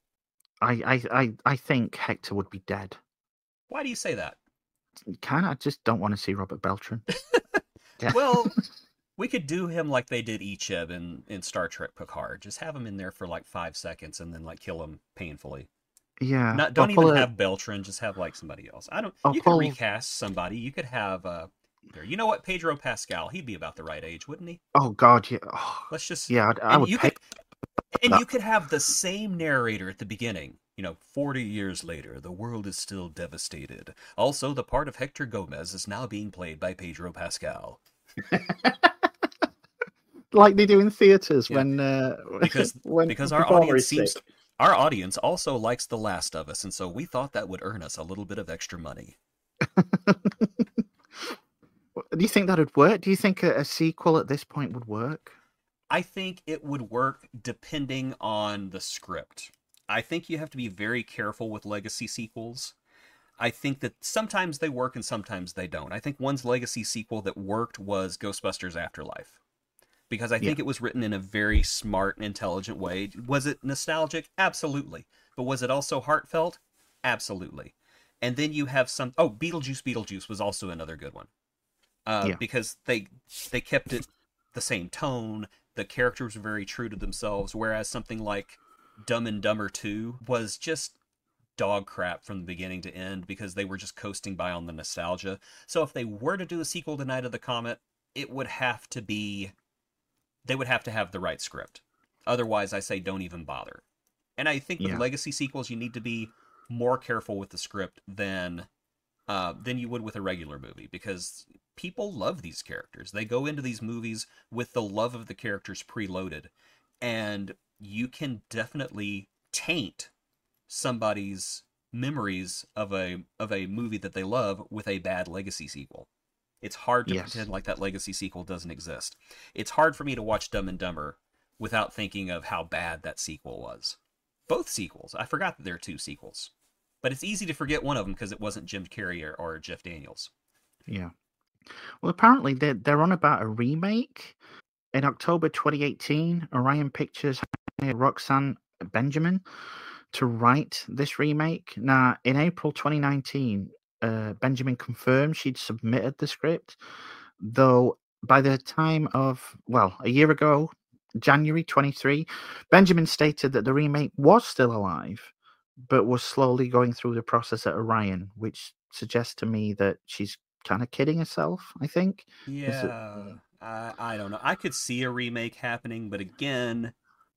I, I I I think Hector would be dead. Why do you say that? Kind of just don't want to see Robert Beltran. Yeah. Well, we could do him like they did Icheb in, in Star Trek Picard. Just have him in there for like five seconds and then like kill him painfully. Yeah. Not Or don't even pull a, have Beltran. Just have like somebody else. I don't. or You could pull recast somebody. You could have. Uh, here, you know what? Pedro Pascal. He'd be about the right age, wouldn't he? Oh God, yeah. Oh, Let's just. yeah, I'd, I And would you pay could. And that. you could have the same narrator at the beginning. You know, forty years later, the world is still devastated. Also, the part of Hector Gomez is now being played by Pedro Pascal. Like they do in theaters Yeah. when uh, because when because the our performer audience is seems sick. our audience also likes The Last of Us, and so we thought that would earn us a little bit of extra money. Do you think that would work? Do you think a, a sequel at this point would work? I think it would work depending on the script. I think you have to be very careful with legacy sequels. I think that sometimes they work and sometimes they don't. I think one's legacy sequel that worked was Ghostbusters Afterlife, because I Yeah. think it was written in a very smart and intelligent way. Was it nostalgic? Absolutely. But was it also heartfelt? Absolutely. And then you have some. Oh, Beetlejuice, Beetlejuice was also another good one, uh, Yeah. because they they kept it the same tone. The characters were very true to themselves, whereas something like Dumb and Dumber two was just dog crap from the beginning to end because they were just coasting by on the nostalgia. So if they were to do a sequel to Night of the Comet, it would have to be they would have to have the right script. Otherwise, I say don't even bother. And I think with Yeah. legacy sequels, you need to be more careful with the script than uh, than you would with a regular movie, because people love these characters. They go into these movies with the love of the characters preloaded, and you can definitely taint somebody's memories of a of a movie that they love with a bad legacy sequel. It's hard to Yes. pretend like that legacy sequel doesn't exist. It's hard for me to watch Dumb and Dumber without thinking of how bad that sequel was. Both sequels. I forgot that there are two sequels. But it's easy to forget one of them because it wasn't Jim Carrey or, or Jeff Daniels. Yeah. Well, apparently they're they're on about a remake. In October twenty eighteen, Orion Pictures hired Roxanne Benjamin to write this remake. Now, in April twenty nineteen, uh, Benjamin confirmed she'd submitted the script, though by the time of, well, a year ago, January twenty-third, Benjamin stated that the remake was still alive, but was slowly going through the process at Orion, which suggests to me that she's kind of kidding herself, I think. Is it- Yeah, I, I don't know. I could see a remake happening, but again,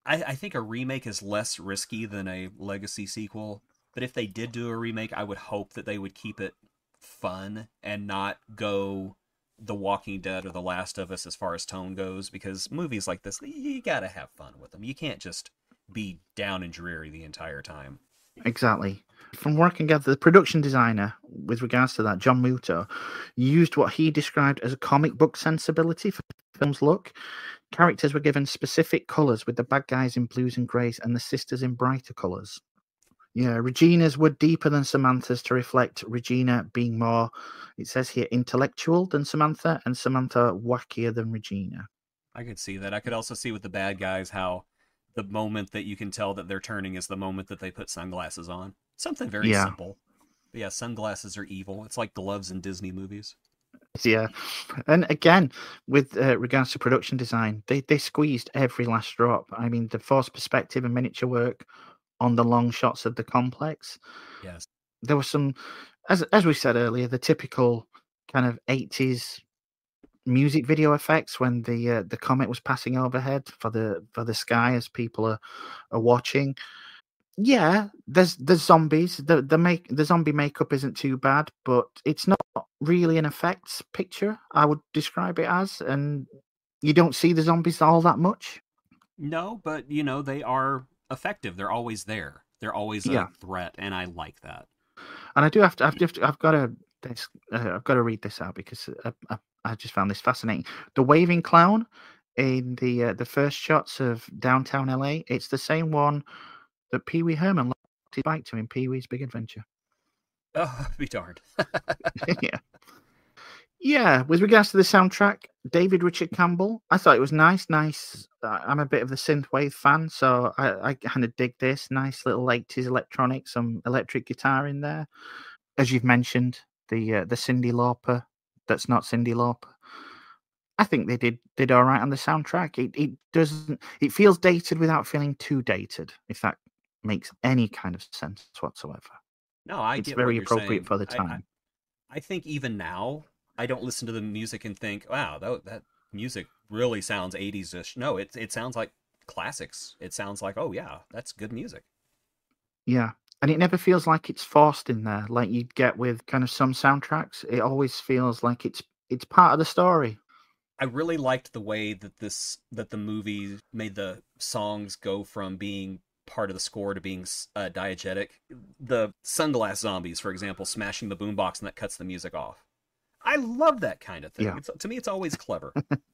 I, I think a remake is less risky than a legacy sequel. But if they did do a remake, I would hope that they would keep it fun and not go The Walking Dead or The Last of Us as far as tone goes. Because movies like this, you gotta have fun with them. You can't just be down and dreary the entire time. Exactly. From what I can gather, the production designer, with regards to that, John Muto, used what he described as a comic book sensibility for the film's look. Characters were given specific colours, with the bad guys in blues and greys and the sisters in brighter colours. Yeah, Regina's were deeper than Samantha's to reflect Regina being more, it says here, intellectual than Samantha, and Samantha wackier than Regina. I could see that. I could also see with the bad guys how the moment that you can tell that they're turning is the moment that they put sunglasses on. Something very Yeah. simple. But yeah, sunglasses are evil. It's like gloves in Disney movies. Yeah, and again, with uh, regards to production design, they, they squeezed every last drop. I mean, the forced perspective and miniature work on the long shots of the complex. Yes. There was some, as as we said earlier, the typical kind of eighties music video effects when the uh, the comet was passing overhead for the for the sky as people are, are watching. Yeah, there's there's zombies. The the make the zombie makeup isn't too bad, but it's not really an effects picture, I would describe it as, and you don't see the zombies all that much. No, but you know, they are effective. They're always there. They're always Yeah, a threat, and I like that. and I do have to. I've just. I've got to. This, uh, I've got to read this out because I, I, I just found this fascinating. The waving clown in the uh, the first shots of downtown L A. It's the same one that Pee Wee Herman locked his bike to in Pee Wee's Big Adventure. Oh, be darned. Yeah. Yeah, with regards to the soundtrack, David Richard Campbell, I thought it was nice. Nice. Uh, I'm a bit of a synthwave fan, so I, I kind of dig this. Nice little eighties electronic, some electric guitar in there. As you've mentioned, the uh, the Cyndi Lauper, that's not Cyndi Lauper. I think they did did all right on the soundtrack. It it doesn't. It feels dated without feeling too dated. If that makes any kind of sense whatsoever. No, I It's get what very you're appropriate saying. for the I, I, time. I think even now, I don't listen to the music and think, wow, that, that music really sounds eighties-ish. No, it, it sounds like classics. It sounds like, oh, yeah, that's good music. Yeah. And it never feels like it's forced in there, like you'd get with kind of some soundtracks. It always feels like it's it's part of the story. I really liked the way that this that the movie made the songs go from being part of the score to being uh, diegetic. The sunglass zombies, for example, smashing the boombox and that cuts the music off. I love that kind of thing. Yeah. It's, to me, it's always clever.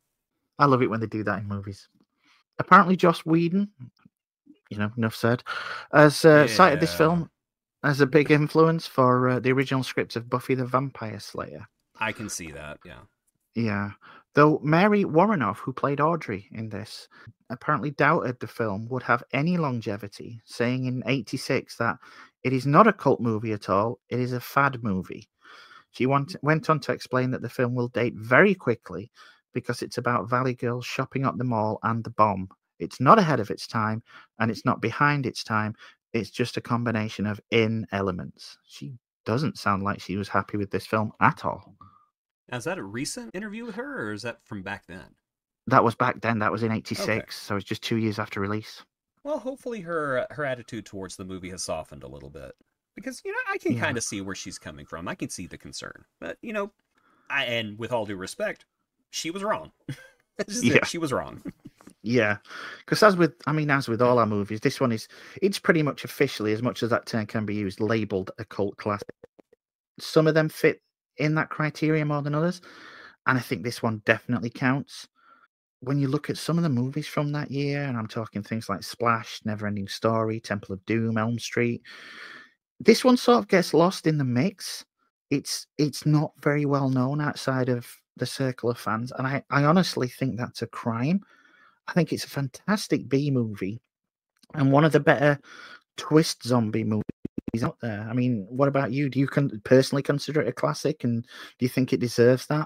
I love it when they do that in movies. Apparently, Joss Whedon, you know, enough said, has uh, cited this Yeah, film as a big influence for uh, the original script of Buffy the Vampire Slayer. I can see that. Yeah. Yeah. Though Mary Warrenoff, who played Audrey in this, apparently doubted the film would have any longevity, saying in eighty-six that it is not a cult movie at all, it is a fad movie. She want, went on to explain that the film will date very quickly because it's about Valley girls shopping at the mall and the bomb. It's not ahead of its time and it's not behind its time. It's just a combination of in elements. She doesn't sound like she was happy with this film at all. Now, is that a recent interview with her, or is that from back then? That was back then. That was in Okay. eighty-six, so it's just two years after release. Well, hopefully her her attitude towards the movie has softened a little bit, because you know I can Yeah. kind of see where she's coming from. I can see the concern, but you know, I and with all due respect, she was wrong. That's just it. Yeah. She was wrong. Yeah, because as with, I mean, as with all our movies, this one is, it's pretty much officially, as much as that term can be used, labeled a cult classic. Some of them fit in that criteria more than others, and I think this one definitely counts. When you look at some of the movies from that year, and I'm talking things like Splash, Neverending Story, Temple of Doom, Elm Street, this one sort of gets lost in the mix. It's it's not very well known outside of the circle of fans, and I, I honestly think that's a crime. I think it's a fantastic B movie and one of the better twist zombie movies out there. I mean, what about you? Do you con- personally consider it a classic, and do you think it deserves that?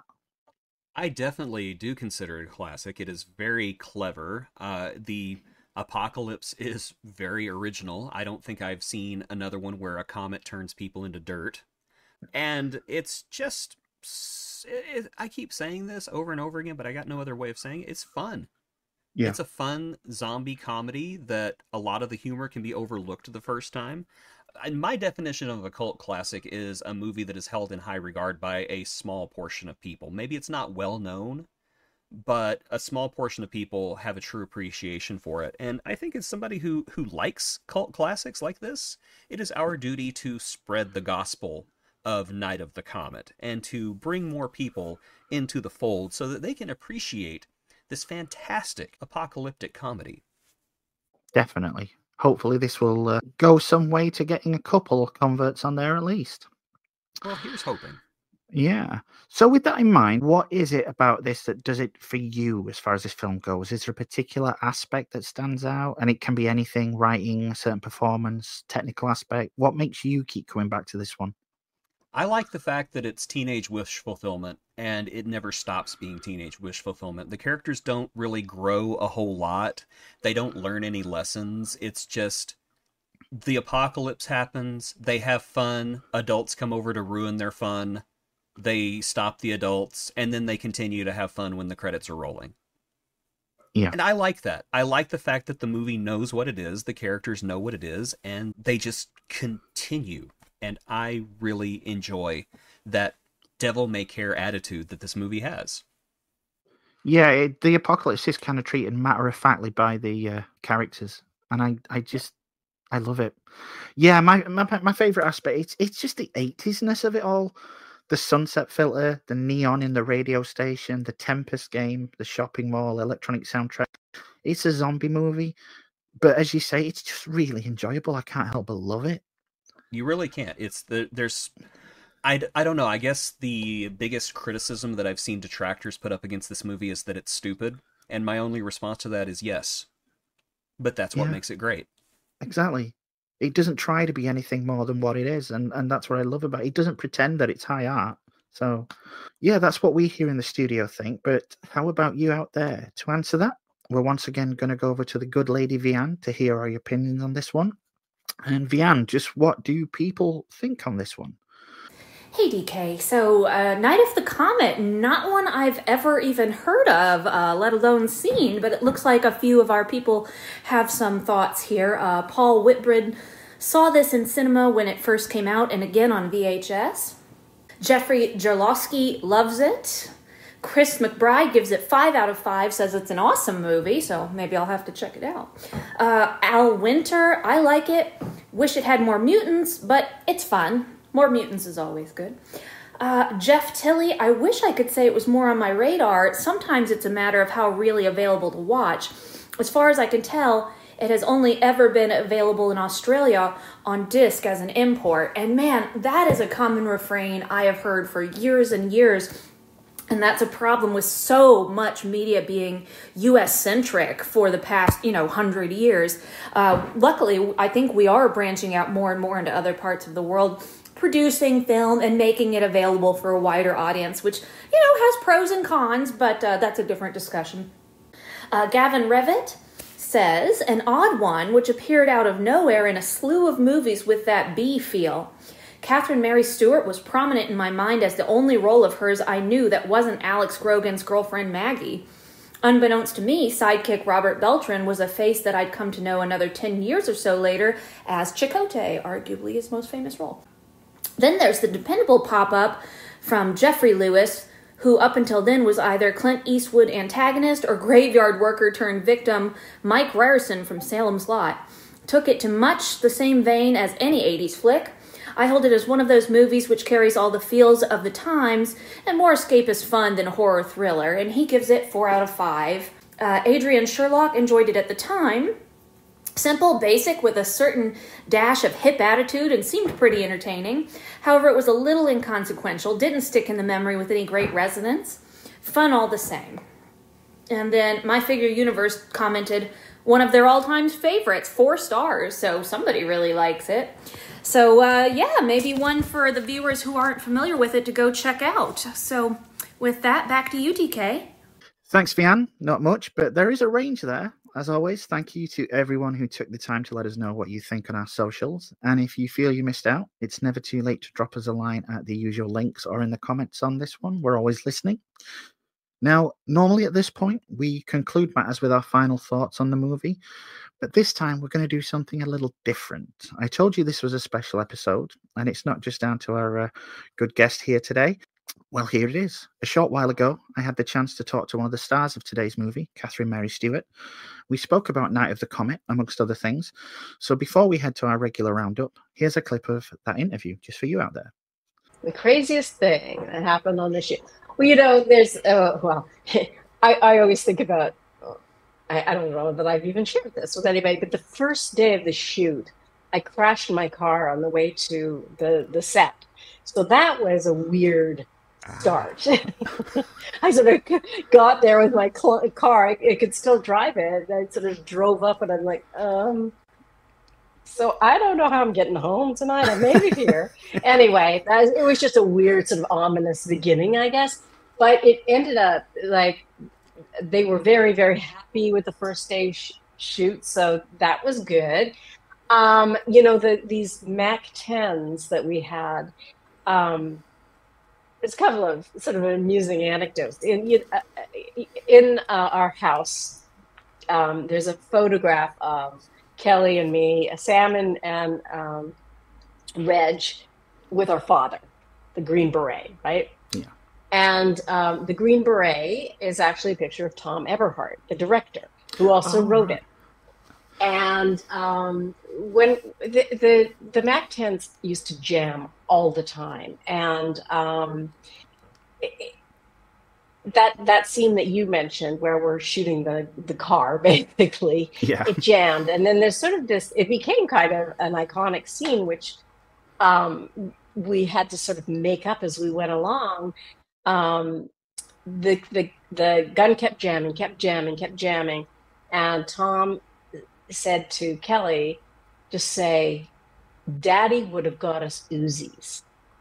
I definitely do consider it a classic. It is very clever. Uh, the apocalypse is very original. I don't think I've seen another one where a comet turns people into dirt. And it's just, it, I keep saying this over and over again, but I got no other way of saying it. It's fun. Yeah, It's a fun zombie comedy that a lot of the humor can be overlooked the first time. And my definition of a cult classic is a movie that is held in high regard by a small portion of people. Maybe it's not well known, but a small portion of people have a true appreciation for it. And I think as somebody who who likes cult classics like this, it is our duty to spread the gospel of Night of the Comet and to bring more people into the fold so that they can appreciate this fantastic apocalyptic comedy. definitely. Hopefully, this will uh, go some way to getting a couple of converts on there at least. Well, here's hoping. Yeah. So, with that in mind, what is it about this that does it for you as far as this film goes? Is there a particular aspect that stands out? And it can be anything: writing, a certain performance, technical aspect. What makes you keep coming back to this one? I like the fact that it's teenage wish fulfillment and it never stops being teenage wish fulfillment. The characters don't really grow a whole lot. They don't learn any lessons. It's just the apocalypse happens, they have fun, adults come over to ruin their fun, they stop the adults, and then they continue to have fun when the credits are rolling. Yeah. And I like that. I like the fact that the movie knows what it is, the characters know what it is, and they just continue. And I really enjoy that devil may care attitude that this movie has. Yeah, it, the apocalypse is kind of treated matter of factly by the uh, characters, and I, I just, I love it. Yeah, my my my favorite aspect it's it's just the eighties-ness of it all. The sunset filter, the neon in the radio station, the Tempest game, the shopping mall, electronic soundtrack. It's a zombie movie, but as you say, it's just really enjoyable. I can't help but love it. You really can't. It's the there's I, I don't know. I guess the biggest criticism that I've seen detractors put up against this movie is that it's stupid, and my only response to that is yes. But that's what Yeah, makes it great. exactly. It doesn't try to be anything more than what it is, and, and that's what I love about it. It doesn't pretend that it's high art. So, yeah, that's what we here in the studio think. But how about you out there? To answer that, we're once again going to go over to the good lady Vianne to hear our opinions on this one. And Vianne, just what do people think on this one? Hey D K, so uh, Night of the Comet, not one I've ever even heard of, uh, let alone seen, but it looks like a few of our people have some thoughts here. Uh, Paul Whitbread saw this in cinema when it first came out and again on V H S. Jeffrey Jarlowski loves it. Chris McBride gives it five out of five, says it's an awesome movie, so maybe I'll have to check it out. Uh, Al Winter, I like it. Wish it had more mutants, but it's fun. More mutants is always good. Uh, Jeff Tilley, I wish I could say it was more on my radar. Sometimes it's a matter of how really available to watch. As far as I can tell, it has only ever been available in Australia on disc as an import. And man, that is a common refrain I have heard for years and years. And that's a problem with so much media being U S-centric for the past, you know, one hundred years. Uh, luckily, I think we are branching out more and more into other parts of the world, producing film and making it available for a wider audience, which, you know, has pros and cons, but uh, that's a different discussion. Uh, Gavin Revitt says, an odd one which appeared out of nowhere in a slew of movies with that B feel. Catherine Mary Stewart was prominent in my mind as the only role of hers I knew that wasn't Alex Grogan's girlfriend Maggie. Unbeknownst to me, sidekick Robert Beltran was a face that I'd come to know another ten years or so later as Chakotay, arguably his most famous role. Then there's the dependable pop-up from Jeffrey Lewis, who up until then was either Clint Eastwood antagonist or graveyard worker turned victim Mike Ryerson from Salem's Lot. Took it to much the same vein as any eighties flick. I hold it as one of those movies which carries all the feels of the times and more escapist fun than a horror thriller, and he gives it four out of five. Uh, Adrian Sherlock enjoyed it at the time. Simple, basic, with a certain dash of hip attitude and seemed pretty entertaining. However, it was a little inconsequential, didn't stick in the memory with any great resonance. Fun all the same. And then My Figure Universe commented, one of their all-time favorites, four stars, so somebody really likes it. So, uh, yeah, maybe one for the viewers who aren't familiar with it to go check out. So, with that, back to you, T K. Thanks, Vianne. Not much, but there is a range there. As always, thank you to everyone who took the time to let us know what you think on our socials. And if you feel you missed out, it's never too late to drop us a line at the usual links or in the comments on this one. We're always listening. Now, normally at this point, we conclude matters with our final thoughts on the movie, but this time we're going to do something a little different. I told you this was a special episode, and it's not just down to our uh, good guest here today. Well, here it is. A short while ago, I had the chance to talk to one of the stars of today's movie, Catherine Mary Stewart. We spoke about Night of the Comet, amongst other things. So before we head to our regular roundup, here's a clip of that interview, just for you out there. The craziest thing that happened on the shoot. Well, you know, there's, uh, well, I, I always think about, I, I don't know that I've even shared this with anybody, but the first day of the shoot, I crashed my car on the way to the, the set. So that was a weird start. I sort of got there with my cl- car. I, I could still drive it. I sort of drove up and I'm like, um, so I don't know how I'm getting home tonight. I may be here. Anyway, that was, it was just a weird sort of ominous beginning, I guess. But it ended up like they were very, very happy with the first day sh- shoot. So that was good. Um, you know, the these Mac tens that we had, um, there's a couple of sort of amusing anecdotes. In, uh, in uh, our house, um, there's a photograph of Kelly and me, Sam and, and um, Reg with our father, the Green Beret, right? Yeah. And um, the Green Beret is actually a picture of Tom Eberhardt, the director, who also Oh. wrote it. And um, when the, the the Mac tens used to jam all the time, and um, it, that that scene that you mentioned, where we're shooting the the car, basically, Yeah. it jammed, and then there's sort of this. It became kind of an iconic scene, which um, we had to sort of make up as we went along. Um, the the the gun kept jamming, kept jamming, kept jamming, and Tom said to Kelly, just say, Daddy would have got us Uzis.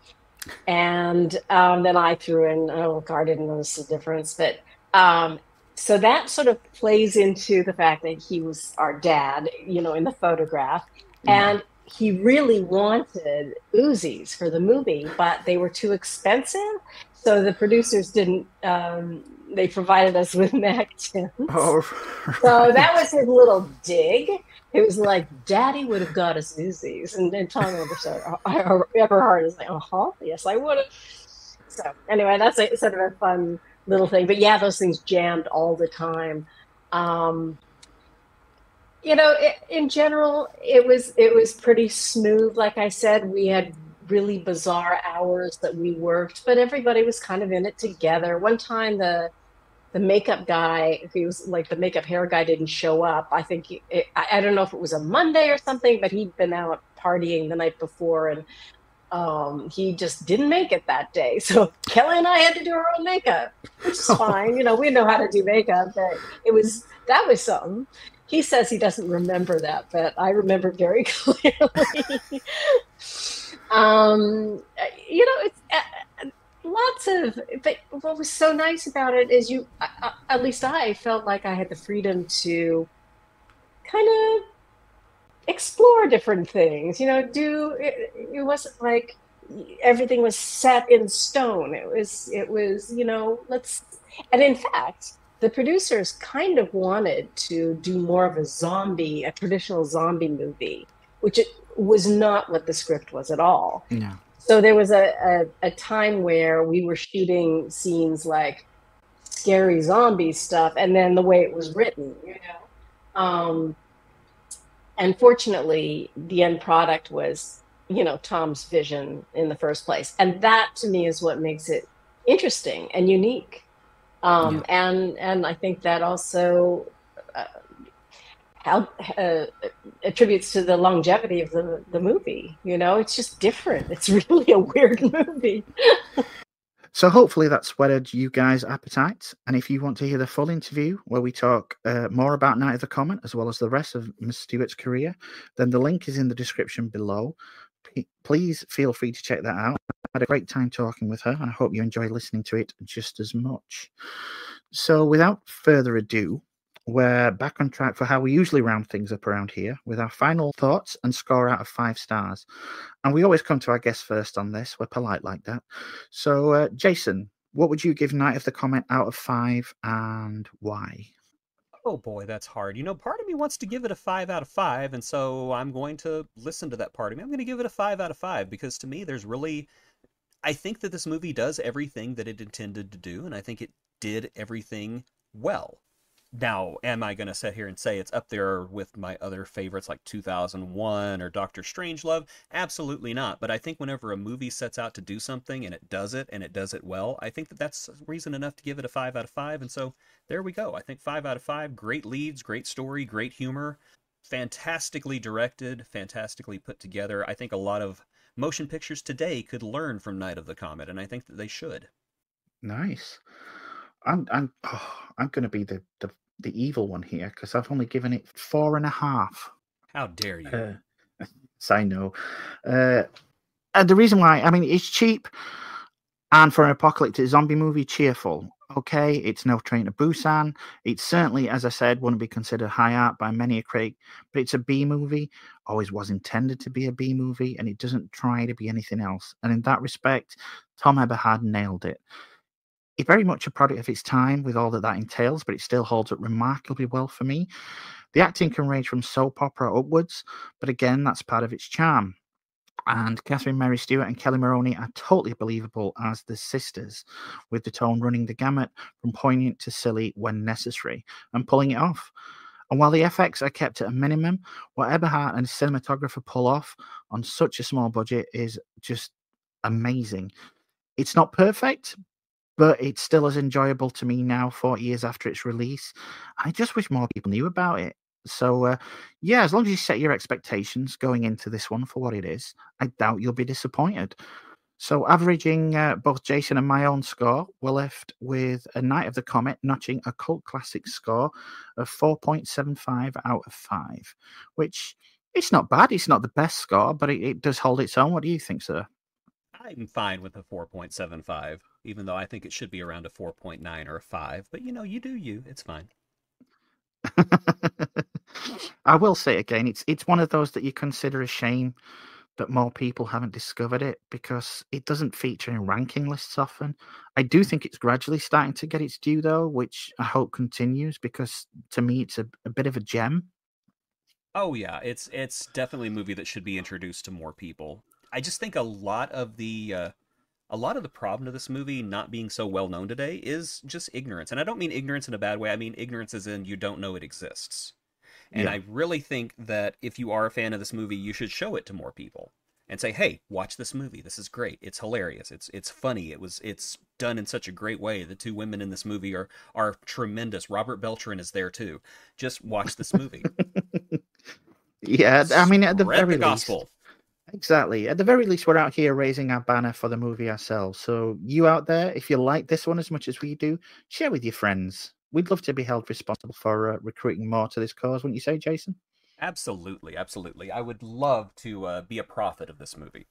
And um, then I threw in, oh, God, I didn't notice the difference. But um, so that sort of plays into the fact that he was our dad, you know, in the photograph. Yeah. And he really wanted Uzis for the movie, but they were too expensive. So the producers didn't, um, they provided us with Mac tens. Oh, So that was his little dig. It was like, Daddy would have got us Uzis. And then Tom Eberhardt is like, uh-huh, yes, I would have. So anyway, that's a, sort of a fun little thing. But yeah, those things jammed all the time. Um, you know, it, in general, it was it was pretty smooth. Like I said, we had really bizarre hours that we worked, but everybody was kind of in it together. One time, the the makeup guy, he was like the makeup hair guy, didn't show up. I think it, I, I don't know if it was a Monday or something, but he'd been out partying the night before, and um, he just didn't make it that day. So Kelly and I had to do our own makeup, which is fine. You know, we know how to do makeup, but it was that was something. He says he doesn't remember that, but I remember very clearly. um, you know, it's. Uh, Lots of, but what was so nice about it is you, uh, at least I felt like I had the freedom to kind of explore different things, you know, do, it, it wasn't like everything was set in stone. It was, it was, you know, let's, and in fact, the producers kind of wanted to do more of a zombie, a traditional zombie movie, which it was not what the script was at all. No. So there was a, a, a time where we were shooting scenes like scary zombie stuff, and then the way it was written, you know. Um, and fortunately, the end product was, you know, Tom's vision in the first place. And that, to me, is what makes it interesting and unique. Um, yeah. And and I think that also uh, help, uh, attributes to the longevity of the, the movie. You know, it's just different. It's really a weird movie. So hopefully that's whetted you guys' appetites. And if you want to hear the full interview where we talk uh, more about Night of the Comet as well as the rest of Miss Stewart's career, then the link is in the description below. P- please feel free to check that out. I had a great time talking with her, and I hope you enjoy listening to it just as much. So without further ado, we're back on track for how we usually round things up around here with our final thoughts and score out of five stars. And we always come to our guests first on this. We're polite like that. So, uh, Jason, what would you give Night of the Comet out of five, and why? Oh boy, that's hard. You know, part of me wants to give it a five out of five, and so I'm going to listen to that part of me. I'm going to give it a five out of five because to me, there's really, I think that this movie does everything that it intended to do, and I think it did everything well. Now, am I going to sit here and say it's up there with my other favorites like two thousand one or Doctor Strangelove? Absolutely not. But I think whenever a movie sets out to do something and it does it and it does it well, I think that that's reason enough to give it a five out of five. And so there we go. I think five out of five. Great leads, great story, great humor, fantastically directed, fantastically put together. I think a lot of motion pictures today could learn from Night of the Comet, and I think that they should. Nice. I'm I'm oh, I'm going to be the, the the evil one here because I've only given it four and a half. How dare you? Uh, yes, I know. Uh, and the reason why, I mean, it's cheap, and for an apocalyptic zombie movie, cheerful. Okay, it's no Train to Busan. It's certainly, as I said, wouldn't be considered high art by many a critic, but it's a B movie. Always was intended to be a B movie, and it doesn't try to be anything else. And in that respect, Tom Eberhard nailed it. It's very much a product of its time with all that that entails, but it still holds up remarkably well for me. The acting can range from soap opera upwards, but again, that's part of its charm. And Catherine Mary Stewart and Kelly Maroney are totally believable as the sisters, with the tone running the gamut from poignant to silly when necessary, and pulling it off. And while the F X are kept at a minimum, what Eberhard and his cinematographer pull off on such a small budget is just amazing. It's not perfect, but it's still as enjoyable to me now, forty years after its release. I just wish more people knew about it. So, uh, yeah, as long as you set your expectations going into this one for what it is, I doubt you'll be disappointed. So, averaging uh, both Jason and my own score, we're left with A Night of the Comet notching a cult classic score of four point seven five out of five, which it's not bad. It's not the best score, but it, it does hold its own. What do you think, sir? I'm fine with a four point seven five, even though I think it should be around a four point nine or a five. But, you know, you do you. It's fine. I will say again, it's it's one of those that you consider a shame that more people haven't discovered it because it doesn't feature in ranking lists often. I do think it's gradually starting to get its due, though, which I hope continues because to me it's a, a bit of a gem. Oh, yeah. It's, it's definitely a movie that should be introduced to more people. I just think a lot of the uh, a lot of the problem to this movie not being so well known today is just ignorance. And I don't mean ignorance in a bad way. I mean ignorance as in you don't know it exists. And yeah. I really think that if you are a fan of this movie, you should show it to more people and say, "Hey, watch this movie. This is great. It's hilarious. It's it's funny. It was it's done in such a great way. The two women in this movie are are tremendous. Robert Beltran is there too. Just watch this movie." Yeah, I mean, at the Spread very the gospel. least. Exactly. At the very least, we're out here raising our banner for the movie ourselves. So you out there, if you like this one as much as we do, share with your friends. We'd love to be held responsible for uh, recruiting more to this cause, wouldn't you say, Jason? Absolutely, absolutely. I would love to uh, be a prophet of this movie.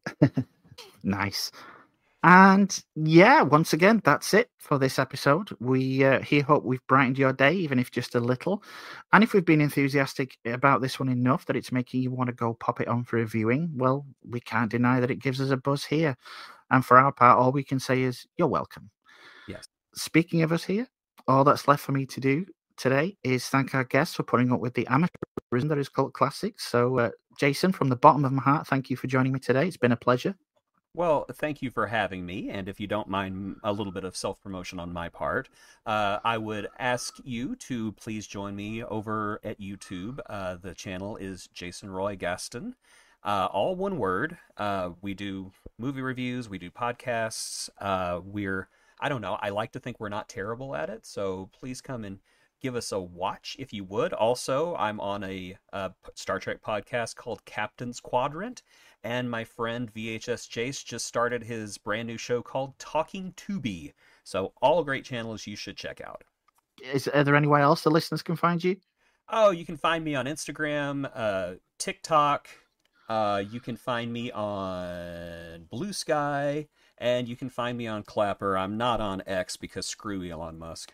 Nice. And yeah, once again, that's it for this episode. We uh, here hope we've brightened your day, even if just a little. And if we've been enthusiastic about this one enough that it's making you want to go pop it on for a viewing, well, we can't deny that it gives us a buzz here. And for our part, all we can say is you're welcome. Yes. Speaking of us here, all that's left for me to do today is thank our guests for putting up with the amateurism that is Cult Classics. So, uh, Jason, from the bottom of my heart, thank you for joining me today. It's been a pleasure. Well, thank you for having me, and if you don't mind a little bit of self-promotion on my part, uh, I would ask you to please join me over at YouTube. Uh, the channel is Jason Roy Gaston, uh, all one word. Uh, we do movie reviews, we do podcasts, uh, we're, I don't know, I like to think we're not terrible at it, so please come and give us a watch if you would. Also, I'm on a, a Star Trek podcast called Captain's Quadrant, and my friend V H S Jace just started his brand new show called Talking Tubi. So all great channels you should check out. Is are there anywhere else the listeners can find you? Oh, you can find me on Instagram, uh, TikTok. Uh, you can find me on Blue Sky, and you can find me on Clapper. I'm not on X because screw Elon Musk.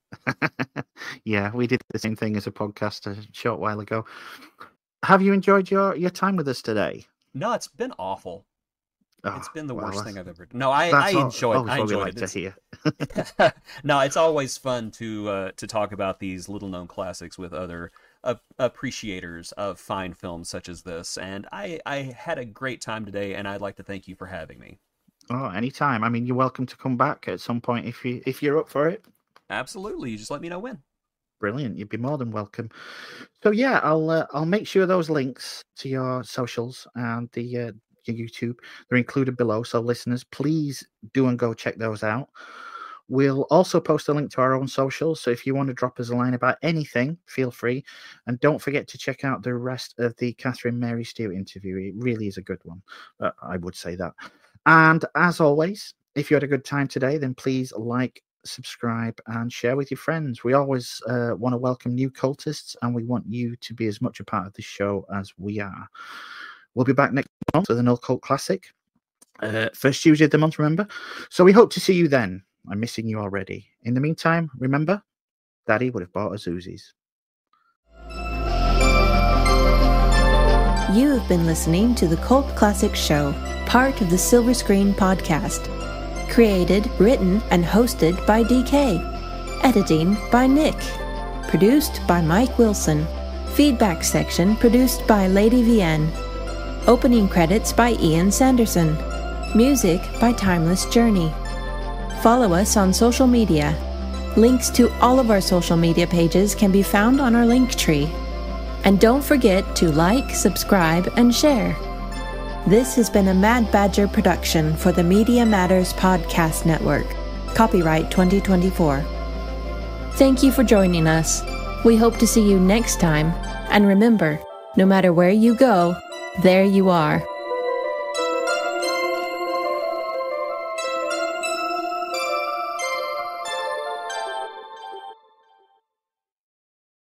Yeah, we did the same thing as a podcast a short while ago. Have you enjoyed your, your time with us today? No, it's been awful. Oh, it's been the well, worst thing I've ever done. No, I, That's I all- enjoyed always I what we enjoyed like it. to hear. It's- no, it's always fun to uh, to talk about these little known classics with other uh, appreciators of fine films such as this. And I, I had a great time today, and I'd like to thank you for having me. Oh, anytime. I mean, you're welcome to come back at some point if you if you're up for it. Absolutely. You just let me know when. Brilliant. You'd be more than welcome. So yeah, I'll uh, I'll make sure those links to your socials and the uh, your YouTube, they're included below. So listeners, please do and go check those out. We'll also post a link to our own socials. So if you want to drop us a line about anything, feel free. And don't forget to check out the rest of the Catherine Mary Stewart interview. It really is a good one. Uh, I would say that. And as always, if you had a good time today, then please like, subscribe, and share with your friends. We always uh, want to welcome new cultists, and we want you to be as much a part of the show as we are. We'll be back next month with an Occult Classic. Uh, first Tuesday of the month, remember? So we hope to see you then. I'm missing you already. In the meantime, remember, Daddy would have bought us Uzis. You have been listening to the Cult Classic Show, part of the Silver Screen Podcast. Created, written, and hosted by D K. Editing by Nick. Produced by Mike Wilson. Feedback section produced by Lady V N. Opening credits by Ian Sanderson. Music by Timeless Journey. Follow us on social media. Links to all of our social media pages can be found on our link tree. And don't forget to like, subscribe, and share. This has been a Mad Badger production for the Media Matters Podcast Network. Copyright twenty twenty-four. Thank you for joining us. We hope to see you next time. And remember, no matter where you go, there you are.